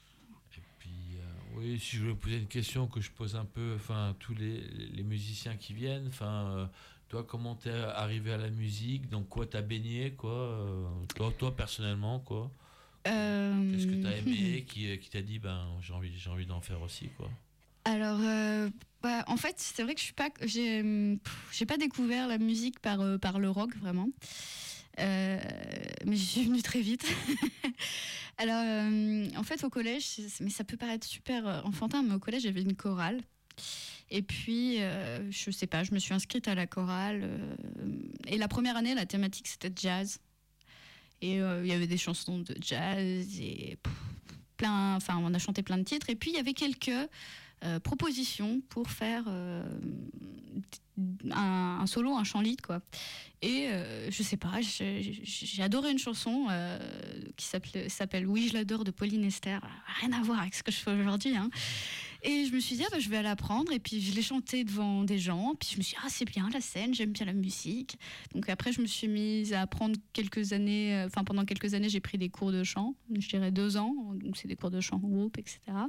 Oui, si je voulais poser une question que je pose un peu, enfin tous les, les musiciens qui viennent, enfin euh, toi comment t'es arrivé à la musique, donc quoi t'as baigné quoi, euh, toi, toi personnellement quoi, euh... qu'est-ce que t'as aimé, qui, qui t'a dit ben j'ai envie j'ai envie d'en faire aussi quoi. Alors euh, bah, en fait c'est vrai que je suis pas, j'ai j'ai pas découvert la musique par euh, par le rock vraiment. Euh, mais j'y suis venue très vite. Alors, euh, en fait, au collège, mais ça peut paraître super enfantin, mais au collège, j'avais une chorale. Et puis, euh, je sais pas, je me suis inscrite à la chorale. Euh, et la première année, la thématique, c'était jazz. Et euh, il y avait des chansons de jazz et pff, plein. Enfin, on a chanté plein de titres. Et puis, il y avait quelques euh, propositions pour faire euh, un, un solo, un chant lead, quoi. Et euh, je sais pas, j'ai, j'ai adoré une chanson euh, qui s'appelle, s'appelle Oui, je l'adore de Pauline Esther. Rien à voir avec ce que je fais aujourd'hui. Hein. Et je me suis dit, ah, bah, je vais l'apprendre. Et puis je l'ai chantée devant des gens. Puis je me suis dit, ah, c'est bien la scène, j'aime bien la musique. Donc après, je me suis mise à apprendre quelques années. Enfin, pendant quelques années, j'ai pris des cours de chant. Je dirais deux ans. Donc c'est des cours de chant en groupe, et cetera.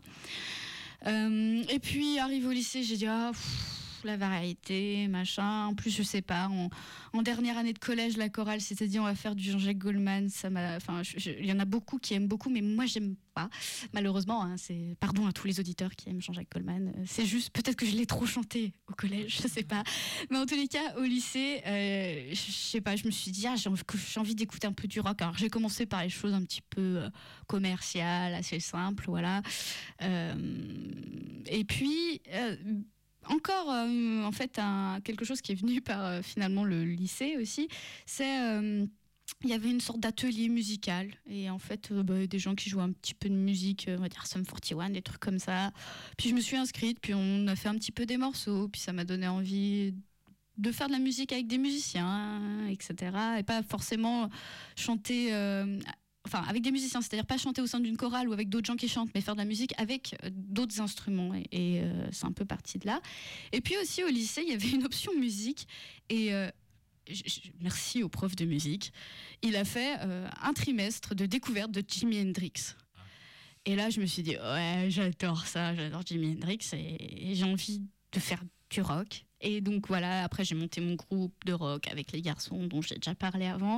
Euh, et puis, arrivé au lycée, j'ai dit, ah, pff, la variété, machin. En plus, je sais pas, en, en dernière année de collège, la chorale s'était dit on va faire du Jean-Jacques Goldman. Ça m'a, enfin, il y en a beaucoup qui aiment beaucoup, mais moi, j'aime pas. Malheureusement, hein, c'est, pardon à tous les auditeurs qui aiment Jean-Jacques Goldman. C'est juste, peut-être que je l'ai trop chanté au collège, je sais pas. Mais en tous les cas, au lycée, euh, je sais pas, je me suis dit, ah, j'ai, envie, j'ai envie d'écouter un peu du rock. Alors, j'ai commencé par les choses un petit peu euh, commerciales, assez simples, voilà. Euh, et puis... Euh, Encore, euh, en fait, un, quelque chose qui est venu par euh, finalement le lycée aussi, c'est euh, il y avait une sorte d'atelier musical et en fait euh, bah, des gens qui jouaient un petit peu de musique, on va dire Sum quarante et un, des trucs comme ça. Puis je me suis inscrite, puis on a fait un petit peu des morceaux, puis ça m'a donné envie de faire de la musique avec des musiciens, et cetera. Et pas forcément chanter. Euh, Enfin, avec des musiciens, c'est-à-dire pas chanter au sein d'une chorale ou avec d'autres gens qui chantent, mais faire de la musique avec euh, d'autres instruments. Et, et euh, c'est un peu parti de là. Et puis aussi au lycée, il y avait une option musique. Et euh, je, je, merci au prof de musique. Il a fait euh, un trimestre de découverte de Jimi Hendrix. Et là, je me suis dit, ouais, j'adore ça, j'adore Jimi Hendrix et, et j'ai envie de faire du rock. Et donc voilà, après j'ai monté mon groupe de rock avec les garçons dont j'ai déjà parlé avant.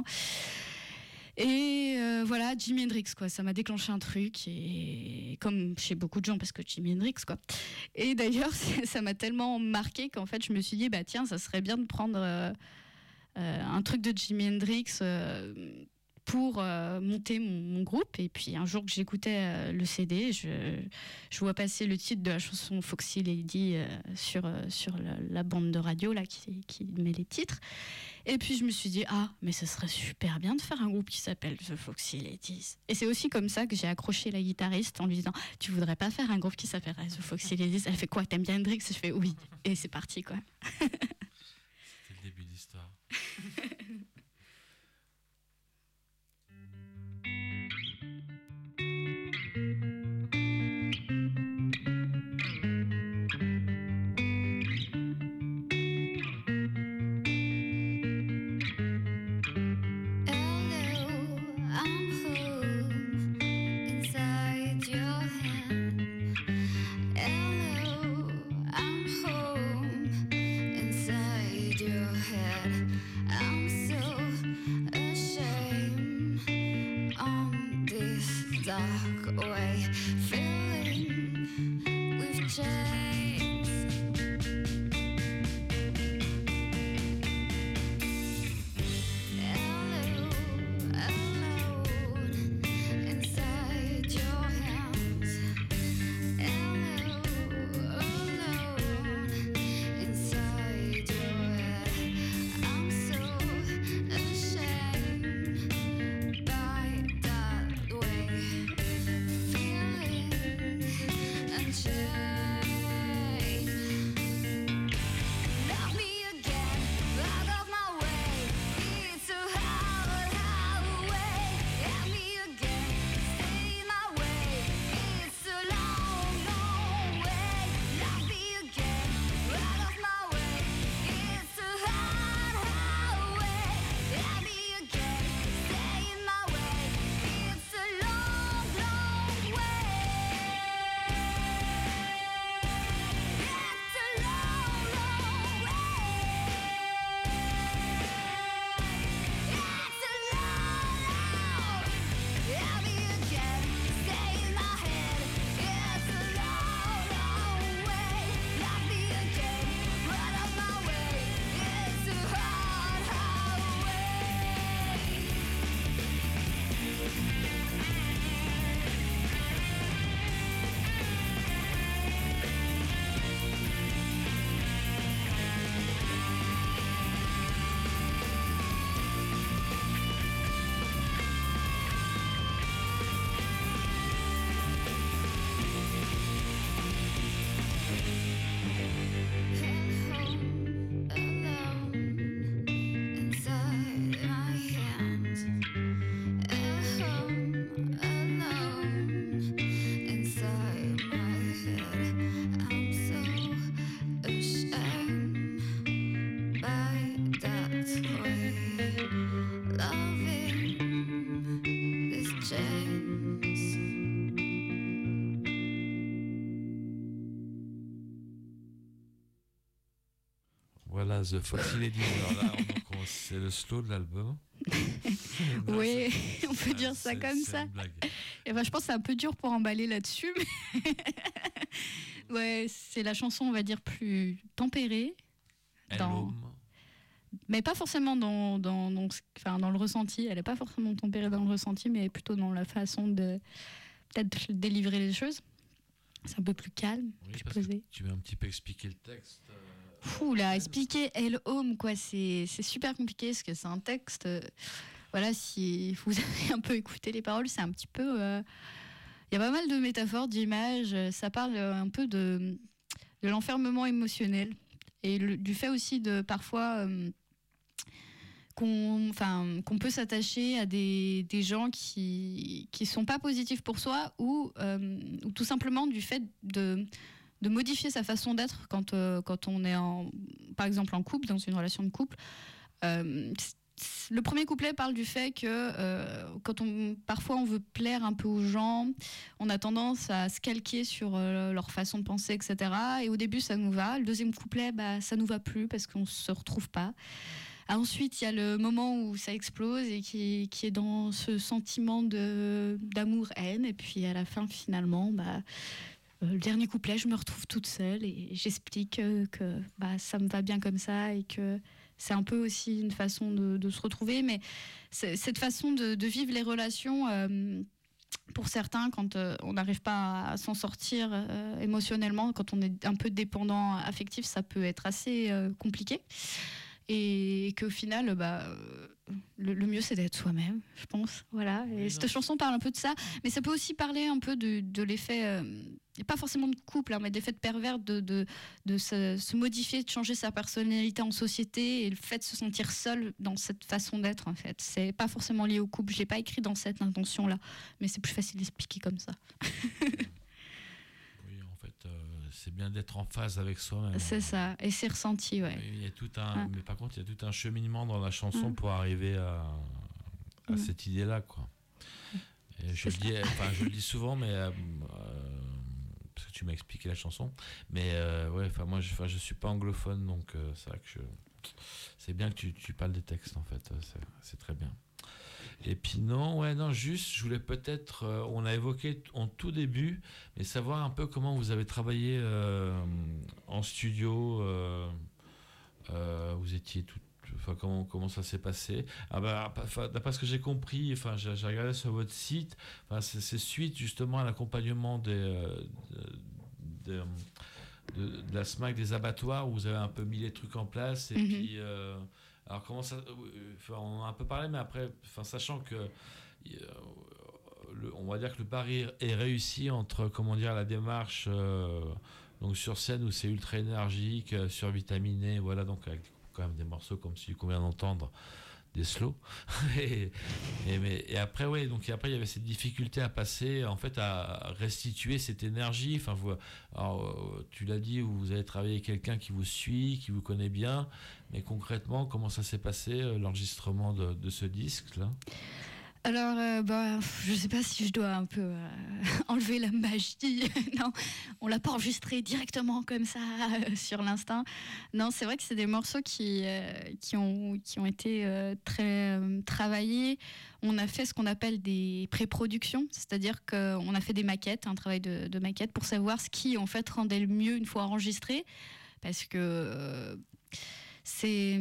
Et euh, voilà, Jimi Hendrix, quoi, ça m'a déclenché un truc, et comme chez beaucoup de gens, parce que Jimi Hendrix, quoi. Et d'ailleurs, ça m'a tellement marqué qu'en fait, je me suis dit, bah tiens, ça serait bien de prendre euh, euh, un truc de Jimi Hendrix euh, pour euh, monter mon, mon groupe. Et puis un jour que j'écoutais euh, le C D, je, je vois passer le titre de la chanson Foxy Lady euh, sur, euh, sur la, la bande de radio là, qui, qui met les titres. Et puis je me suis dit, ah, mais ce serait super bien de faire un groupe qui s'appelle The Foxy Ladies. Et c'est aussi comme ça que j'ai accroché la guitariste en lui disant, tu voudrais pas faire un groupe qui s'appellerait The Foxy Ladies? Elle fait quoi, t'aimes bien Hendrix? Je fais oui. Et c'est parti, quoi. C'était le début de l'histoire. I'm so Voilà, The Foxy Lady. Alors là, donc, on- c'est le slow de l'album. Oui, C'est- on peut dire ça c'est- comme c'est ça. une blague. Et ben, je pense que c'est un peu dur pour emballer là-dessus. Mais ouais, c'est la chanson, on va dire, plus tempérée. Dans... Home. Mais pas forcément dans, dans, dans, enfin, dans le ressenti. Elle n'est pas forcément tempérée dans le ressenti, mais plutôt dans la façon de peut-être délivrer les choses. C'est un peu plus calme, Oui, plus parce que posé. tu veux un petit peu expliquer le texte. euh, Fou là, expliquer Elle Home, quoi, c'est c'est super compliqué parce que c'est un texte. euh, voilà, si vous avez un peu écouté les paroles, c'est un petit peu. euh, Il y a pas mal de métaphores, d'images. euh, Ça parle euh, un peu de, de l'enfermement émotionnel et le- du fait aussi de parfois. euh, qu'on enfin, qu'on peut s'attacher à des, des gens qui qui sont pas positifs pour soi ou, euh, ou tout simplement du fait de, de modifier sa façon d'être quand, euh, quand on est en, par exemple en couple, dans une relation de couple. Euh, c- le premier couplet parle du fait que euh, quand on, parfois on veut plaire un peu aux gens, on a tendance à se calquer sur euh, leur façon de penser, et cetera. Et au début ça nous va. Le deuxième couplet, bah, ça nous va plus parce qu'on se retrouve pas. Ensuite, il y a le moment où ça explose et qui, qui est dans ce sentiment de, d'amour-haine. Et puis à la fin, finalement, bah, euh, le dernier couplet, je me retrouve toute seule et j'explique euh, que bah, ça me va bien comme ça et que c'est un peu aussi une façon de, de se retrouver. Mais c'est, cette façon de, de vivre les relations, euh, pour certains, quand euh, on n'arrive pas à, à s'en sortir euh, émotionnellement, quand on est un peu dépendant affectif, ça peut être assez euh, compliqué. Et qu'au final, bah, euh, le, le mieux c'est d'être soi-même, je pense. Voilà. Et Oui, cette non. chanson parle un peu de ça, mais ça peut aussi parler un peu de, de l'effet, euh, pas forcément de couple, hein, mais d'effet de pervers, de, de, de se, se modifier, de changer sa personnalité en société et le fait de se sentir seul dans cette façon d'être, en fait. C'est pas forcément lié au couple, je l'ai pas écrit dans cette intention-là, mais c'est plus facile d'expliquer comme ça. Oui, en fait, euh, c'est bien d'être en phase avec soi-même. C'est ça, et c'est ressenti, ouais. Oui, il y a tout un, Ouais. mais par contre, il y a tout un cheminement dans la chanson Mm. pour arriver à, à Mm. cette idée-là, quoi. Et je, le C'est dis, enfin, je le dis souvent, mais euh, euh, parce que tu m'as expliqué la chanson, mais euh, ouais, enfin moi, je, enfin, je suis pas anglophone, donc euh, c'est vrai que je, c'est bien que tu, tu parles des textes, en fait, euh, c'est, c'est très bien. Et puis non, ouais, non, juste, je voulais peut-être, euh, on a évoqué t- en tout début, mais savoir un peu comment vous avez travaillé euh, en studio. Euh, euh, vous étiez tout, enfin comment comment ça s'est passé. Ah bah, enfin, d'après ce que j'ai compris, enfin j'ai, j'ai regardé sur votre site, enfin c'est, c'est suite justement à l'accompagnement des euh, de, de, de, de la SMAC des abattoirs où vous avez un peu mis les trucs en place et Mhm. puis euh, alors comment ça, enfin, on en a un peu parlé, mais après, enfin sachant que euh, le, on va dire que le pari est réussi entre comment dire la démarche euh, donc sur scène où c'est ultra énergique, euh, survitaminé, voilà, donc avec quand même des morceaux comme celui qu'on vient d'entendre, des slows. et, et, mais, et après, ouais, donc et après il y avait cette difficulté à passer, en fait, à restituer cette énergie. Enfin, vous, alors, euh, tu l'as dit, vous avez travaillé avec quelqu'un qui vous suit, qui vous connaît bien, mais concrètement, comment ça s'est passé euh, l'enregistrement de, de ce disque-là? Alors, euh, bah, je sais pas si je dois un peu euh, enlever la magie. Non, on l'a pas enregistré directement comme ça euh, sur l'instinct. Non, c'est vrai que c'est des morceaux qui euh, qui ont qui ont été euh, très euh, travaillés. On a fait ce qu'on appelle des pré-productions, c'est-à-dire qu'on a fait des maquettes, un travail de, de maquette pour savoir ce qui en fait rendait le mieux une fois enregistré, parce que euh, c'est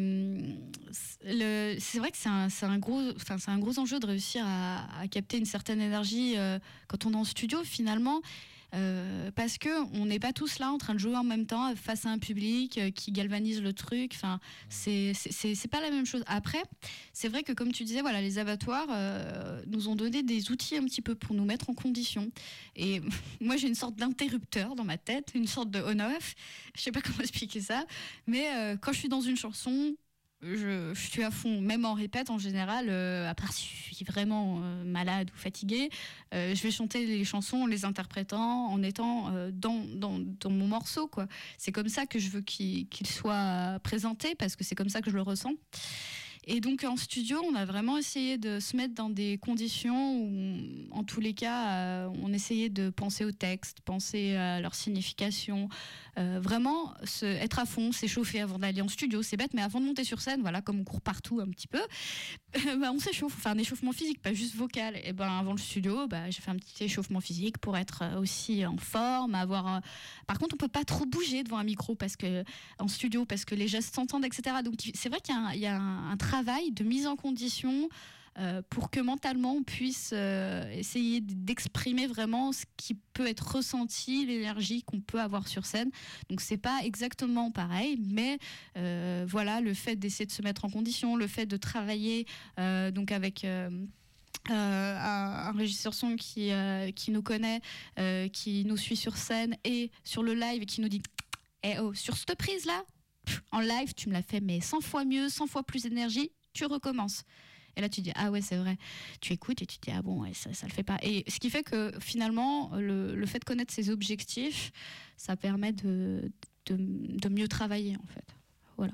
le c'est vrai que c'est un, c'est un gros enfin c'est un gros enjeu de réussir à, à capter une certaine énergie euh, quand on est en studio finalement, euh, parce que on n'est pas tous là en train de jouer en même temps face à un public euh, qui galvanise le truc. Enfin, c'est c'est c'est c'est pas la même chose. Après, c'est vrai que comme tu disais, voilà, les abattoirs euh, nous ont donné des outils un petit peu pour nous mettre en condition. Et moi, j'ai une sorte d'interrupteur dans ma tête, une sorte de on-off. Je sais pas comment expliquer ça, mais euh, quand je suis dans une chanson, je, je suis à fond, même en répète en général, euh, à part si je suis vraiment euh, malade ou fatiguée, euh, je vais chanter les chansons en les interprétant, en étant euh, dans, dans, dans mon morceau, quoi. C'est comme ça que je veux qu'il, qu'il soit présenté, parce que c'est comme ça que je le ressens. Et donc en studio, on a vraiment essayé de se mettre dans des conditions où, en tous les cas, euh, on essayait de penser aux textes, penser à leur signification, euh, vraiment se, être à fond, s'échauffer avant d'aller en studio. C'est bête, mais avant de monter sur scène, voilà, comme on court partout un petit peu, euh, bah, on s'échauffe, enfin un échauffement physique, pas juste vocal. Et ben avant le studio, bah, j'ai fait un petit échauffement physique pour être aussi en forme, avoir. Un... Par contre, on peut pas trop bouger devant un micro parce que en studio, parce que les gestes s'entendent, et cetera. Donc c'est vrai qu'il y a un, il y a un, un travail de mise en condition. Euh, pour que mentalement on puisse euh, essayer d'exprimer vraiment ce qui peut être ressenti, l'énergie qu'on peut avoir sur scène. Donc c'est pas exactement pareil, mais euh, voilà, le fait d'essayer de se mettre en condition, le fait de travailler euh, donc avec euh, Euh, un, un régisseur son qui, euh, qui nous connaît, euh, qui nous suit sur scène et sur le live et qui nous dit eh oh, sur cette prise là, en live tu me l'as fait mais cent fois mieux, cent fois plus d'énergie, tu recommences. Et là, tu dis, ah ouais, c'est vrai. Tu écoutes et tu te dis, ah bon, ouais, ça ne le fait pas. Et ce qui fait que finalement, le, le fait de connaître ses objectifs, ça permet de, de, de mieux travailler, en fait. Voilà.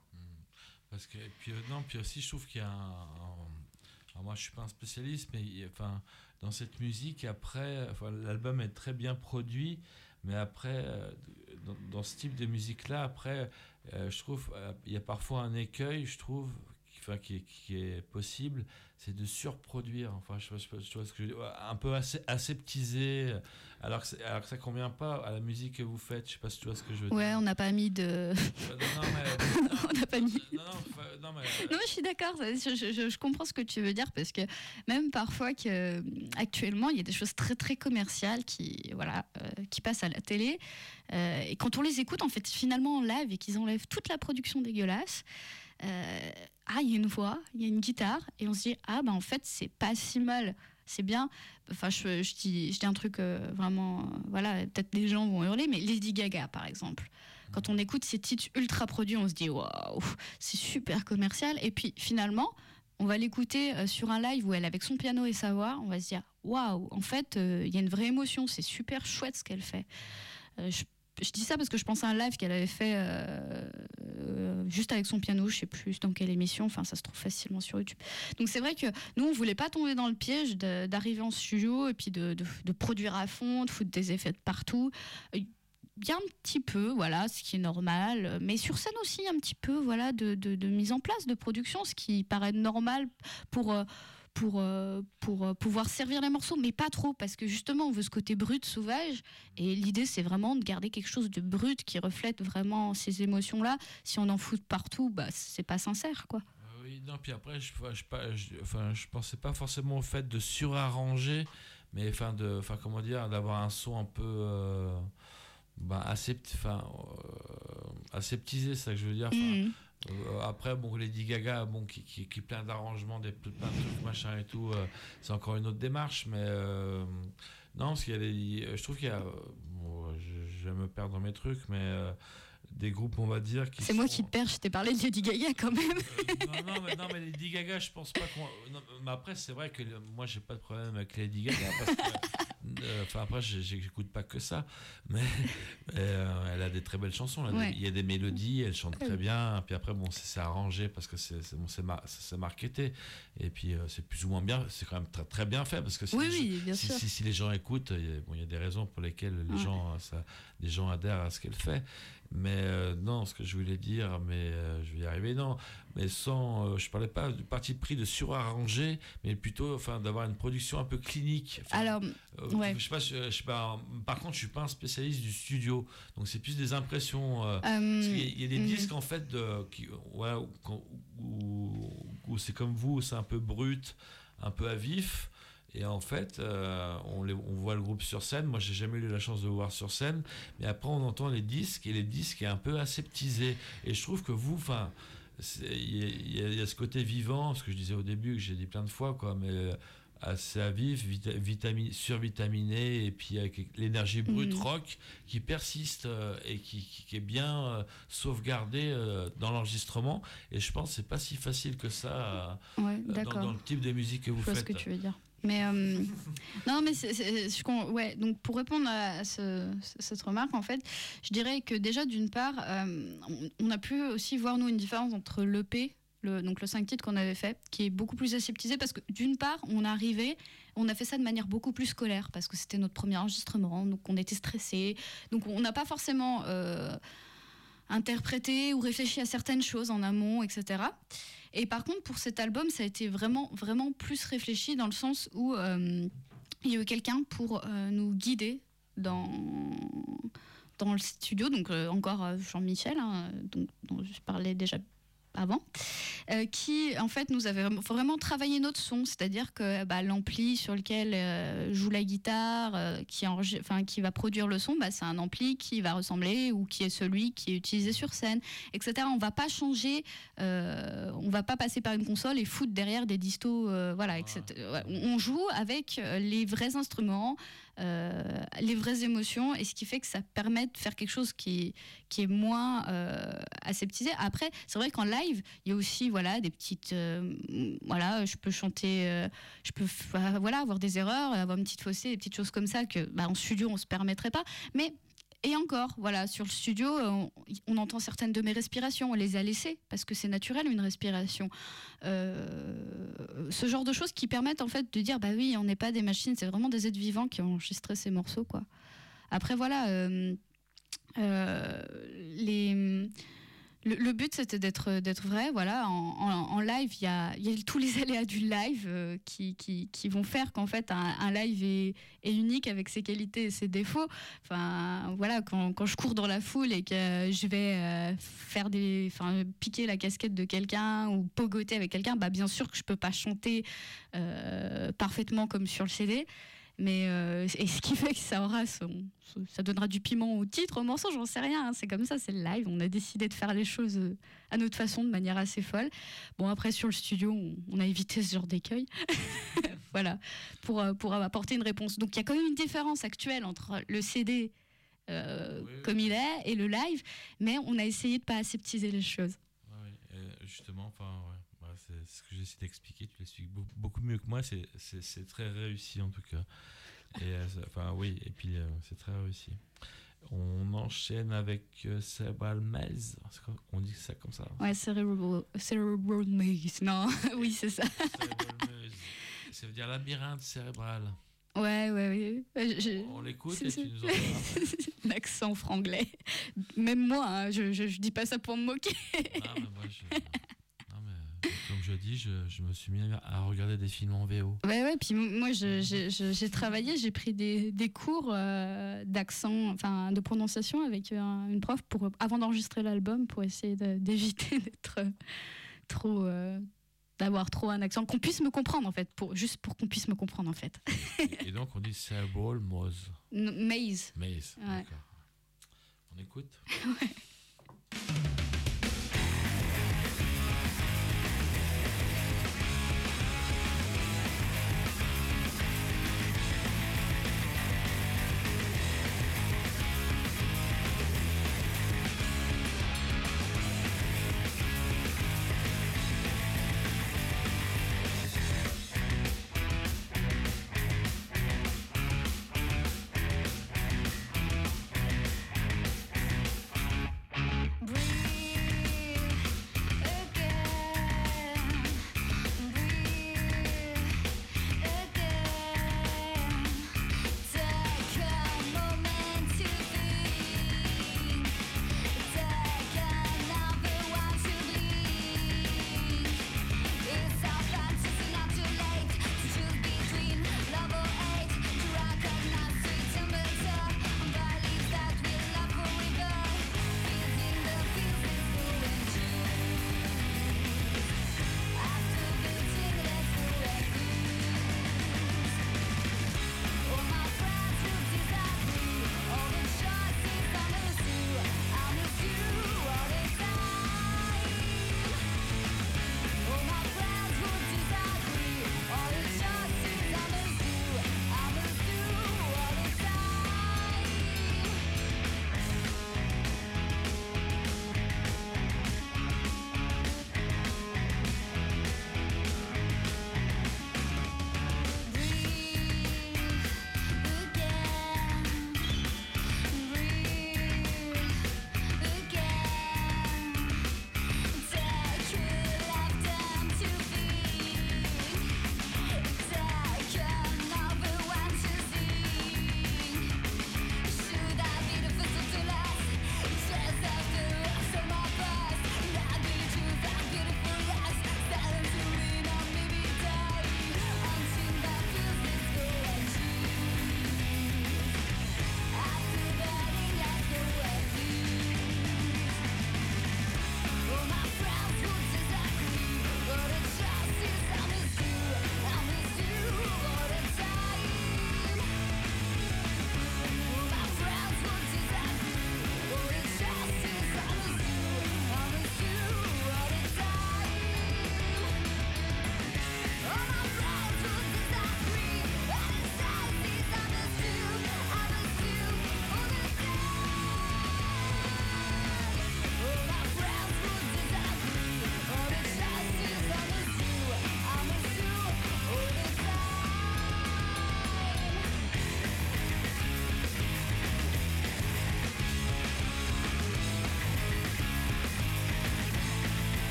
Parce que, et puis, euh, non, puis aussi, je trouve qu'il y a un. un alors moi, je ne suis pas un spécialiste, mais enfin, dans cette musique, après, enfin, l'album est très bien produit, mais après, euh, dans, dans ce type de musique-là, après, euh, je trouve, euh, il y a parfois un écueil, je trouve. Enfin, qui, est, qui est possible, c'est de surproduire. Enfin, je, je, je, je vois ce que je dis, un peu assez, aseptisé, alors que, alors que ça ne convient pas à la musique que vous faites. Je ne sais pas si tu vois ce que je veux ouais, dire. Ouais, on n'a pas mis de. Non, non, mais, non, on n'a pas mis. Non, non, non, mais... non, mais je suis d'accord. Je, je, je comprends ce que tu veux dire parce que même parfois, que, actuellement, il y a des choses très très commerciales qui, voilà, euh, qui passent à la télé. Euh, et quand on les écoute, en fait, finalement en live et qu'ils enlèvent toute la production dégueulasse. Euh, ah, il y a une voix, il y a une guitare, et on se dit, ah, bah en fait, c'est pas si mal, c'est bien. Enfin, je, je, dis, je dis un truc euh, vraiment, euh, voilà, peut-être les gens vont hurler, mais Lady Gaga, par exemple. Quand on écoute ces titres ultra produits, on se dit, waouh, c'est super commercial. Et puis, finalement, on va l'écouter euh, sur un live où elle est avec son piano et sa voix, on va se dire, waouh, en fait, il euh, y a une vraie émotion, c'est super chouette ce qu'elle fait. Euh, je Je dis ça parce que je pense à un live qu'elle avait fait euh, euh, juste avec son piano, je sais plus dans quelle émission, enfin ça se trouve facilement sur YouTube. Donc c'est vrai que nous on voulait pas tomber dans le piège de, d'arriver en studio et puis de, de, de produire à fond, de foutre des effets de partout. Bien un petit peu, voilà, ce qui est normal, mais sur scène aussi un petit peu, voilà, de, de, de mise en place de production, ce qui paraît normal pour euh, Pour, euh, pour euh, pouvoir servir les morceaux, mais pas trop, parce que justement on veut ce côté brut, sauvage, et l'idée c'est vraiment de garder quelque chose de brut qui reflète vraiment ces émotions-là. Si on en fout partout, bah, c'est pas sincère, quoi. Euh, oui, non, puis après, je, je, je, enfin, je pensais pas forcément au fait de surarranger, mais enfin, de, enfin, comment dire, d'avoir un son un peu euh, bah, assept, enfin, euh, aseptisé, c'est ça que je veux dire. Mmh. Euh, après, bon, Lady Gaga, bon, qui, qui, qui plein d'arrangements, des, plein de trucs, machin et tout, euh, c'est encore une autre démarche, mais euh, non, parce qu'il y a des, je trouve qu'il y a, bon, je, je vais me perdre dans mes trucs, mais euh, des groupes, on va dire, qui c'est sont... moi qui te perds, je t'ai parlé de Lady Gaga quand même. Euh, non, non, mais, non, mais Lady Gaga, je pense pas qu'on... Non, mais après, c'est vrai que moi, j'ai pas de problème avec Lady Gaga, parce que... Enfin, euh, après, j'écoute pas que ça, mais euh, elle a des très belles chansons. Là. Ouais. Il y a des mélodies, elle chante très bien. Puis après, bon, c'est arrangé parce que c'est bon, mar marketé. Et puis, euh, c'est plus ou moins bien. C'est quand même très, très bien fait parce que si, oui, les, oui, bien si, sûr. Si, si les gens écoutent, il y a, bon, il y a des raisons pour lesquelles les, ouais. gens, ça, les gens adhèrent à ce qu'elle fait. Mais euh, non, ce que je voulais dire, mais euh, je vais y arriver, non. Mais sans, euh, je parlais pas du parti pris de surarranger, mais plutôt, enfin, d'avoir une production un peu clinique. Enfin, Alors, euh, ouais. je sais pas, je, je sais pas. Par contre, je suis pas un spécialiste du studio, donc c'est plus des impressions. Euh, um, parce qu'il y a, il y a des mm-hmm. disques en fait, de, qui, ouais, où, où, où c'est comme vous, c'est un peu brut, un peu à vif. Et en fait, euh, on, les, on voit le groupe sur scène. Moi, j'ai jamais eu la chance de le voir sur scène. Mais après, on entend les disques et les disques est un peu aseptisé. Et je trouve que vous, enfin, il y, y, y a ce côté vivant, ce que je disais au début, que j'ai dit plein de fois, quoi, mais assez à vif, vita, vitamine, survitaminé, et puis avec l'énergie brute mmh. rock qui persiste euh, et qui, qui, qui est bien euh, sauvegardée euh, dans l'enregistrement. Et je pense que c'est pas si facile que ça euh, ouais, dans, dans le type de musique que vous je faites. Je vois ce que tu veux dire. Mais euh, non, mais c'est, c'est, je, ouais. Donc pour répondre à ce, cette remarque, en fait, je dirais que déjà d'une part, euh, on, on a pu aussi voir nous une différence entre l'E P, le, donc le cinq titres qu'on avait fait, qui est beaucoup plus aseptisé parce que d'une part, on arrivait, on a fait ça de manière beaucoup plus scolaire parce que c'était notre premier enregistrement, donc on était stressés, donc on n'a pas forcément euh, interprété ou réfléchi à certaines choses en amont, et cetera. Et par contre, pour cet album, ça a été vraiment, vraiment plus réfléchi dans le sens où euh, il y a eu quelqu'un pour euh, nous guider dans, dans le studio, donc euh, encore euh, Jean-Michel, hein, dont, dont je parlais déjà avant, euh, qui en fait nous avait vraiment, vraiment travaillé notre son, c'est-à-dire que bah, l'ampli sur lequel euh, joue la guitare, euh, qui, enregi- enfin, qui va produire le son, bah, c'est un ampli qui va ressembler ou qui est celui qui est utilisé sur scène, et cetera. On va pas changer, euh, on va pas passer par une console et foutre derrière des distos, euh, voilà, et cetera. On joue avec les vrais instruments, euh, les vraies émotions, et ce qui fait que ça permet de faire quelque chose qui, qui est moins euh, aseptisé. Après, c'est vrai qu'en live, il y a aussi voilà, des petites... Euh, voilà, je peux chanter, euh, je peux euh, voilà, avoir des erreurs, avoir une petite faussée, des petites choses comme ça que bah, en studio, on ne se permettrait pas. Mais, et encore, voilà, sur le studio, on, on entend certaines de mes respirations, on les a laissées, parce que c'est naturel, une respiration. Euh, ce genre de choses qui permettent en fait de dire, bah oui, on n'est pas des machines, c'est vraiment des êtres vivants qui ont enregistré ces morceaux, quoi. Après, voilà, euh, euh, les... Le, le but, c'était d'être, d'être vrai. Voilà, en, en, en live, il y a, y a tous les aléas du live euh, qui, qui, qui vont faire qu'en fait, un, un live est, est unique avec ses qualités et ses défauts. Enfin, voilà, quand, quand je cours dans la foule et que je vais euh, faire des, enfin, piquer la casquette de quelqu'un ou pogoter avec quelqu'un, bah, bien sûr que je peux pas chanter euh, parfaitement comme sur le C D. Mais euh, et ce qui fait que ça aura son, ça donnera du piment au titre, au morceau, j'en sais rien, hein, c'est comme ça, c'est le live, on a décidé de faire les choses à notre façon, de manière assez folle. Bon, après sur le studio, on, on a évité ce genre d'écueil, voilà, pour, pour apporter une réponse. Donc il y a quand même une différence actuelle entre le C D euh, oui, comme oui. il est et le live, mais on a essayé de pas aseptiser les choses. Oui, euh, justement, enfin, ouais. C'est ce que j'essaie d'expliquer, tu l'expliques beaucoup mieux que moi, c'est, c'est, c'est très réussi en tout cas. Et, euh, enfin oui, et puis euh, c'est très réussi. On enchaîne avec euh, Cerebral Maze, on dit ça comme ça. Ouais, Cerebral, cerebral Maze, non, oui c'est ça. Cerebral Maze, ça veut dire labyrinthe cérébral. Ouais, ouais, ouais. Je, on l'écoute c'est, et tu nous en parles. L'accent franglais. Même moi, hein, je, je, je dis pas ça pour me moquer. Ah, mais moi je... Comme je dis, je, je me suis mis à regarder des films en V O. Ouais, ouais, puis moi, je, je, je, j'ai travaillé, j'ai pris des, des cours euh, d'accent, enfin, de prononciation avec euh, une prof pour, avant d'enregistrer l'album pour essayer de, d'éviter d'être euh, trop. Euh, d'avoir trop un accent, qu'on puisse me comprendre en fait, pour, juste pour qu'on puisse me comprendre en fait. Et donc on dit Cerebral Maze. Maze. Maze, ouais. D'accord. On écoute. Ouais. Breathe.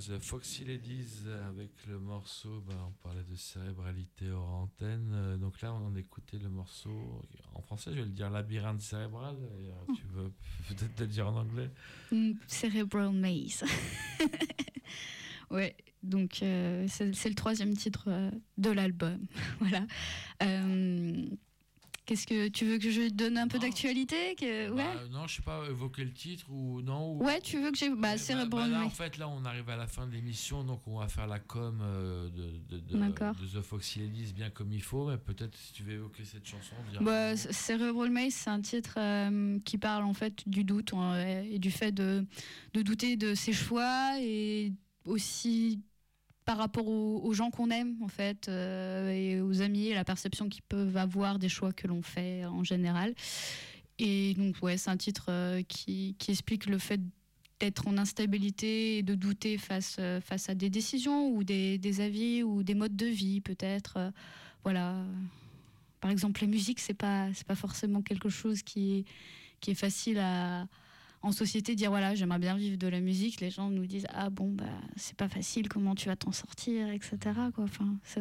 The Foxy Ladies avec le morceau, bah, on parlait de cérébralité hors antenne, euh, donc là on écoutait le morceau, en français je vais le dire labyrinthe cérébral, et, euh, tu veux peut-être le dire en anglais? Mm, Cerebral Maze. Ouais, donc euh, c'est, c'est le troisième titre euh, de l'album. Voilà. Euh, Qu'est-ce que tu veux que je donne un peu Non. d'actualité que... Bah, Ouais. non, je sais pas, évoquer le titre ou non ou... Ouais, tu veux que j'ai. Bah, Bah, Cerebral bah, là, en Maze. fait, là, on arrive à la fin de l'émission, donc on va faire la com euh, de, de, de, D'accord. de The Foxy Ladies bien comme il faut, mais peut-être si tu veux évoquer cette chanson, dire Bah, un mot. C- Cerebral Maze, c'est un titre euh, qui parle en fait du doute euh, et du fait de, de douter de ses choix et aussi par rapport aux, aux gens qu'on aime en fait euh, et aux amis et la perception qu'ils peuvent avoir des choix que l'on fait en général. Et donc ouais, c'est un titre euh, qui, qui explique le fait d'être en instabilité et de douter face, euh, face à des décisions ou des, des avis ou des modes de vie peut-être. euh, voilà. Par exemple, la musique, c'est pas, c'est pas forcément quelque chose qui est, qui est facile à, en société, dire voilà, j'aimerais bien vivre de la musique. Les gens nous disent ah bon, bah, c'est pas facile, comment tu vas t'en sortir, et cetera quoi. Enfin, ça,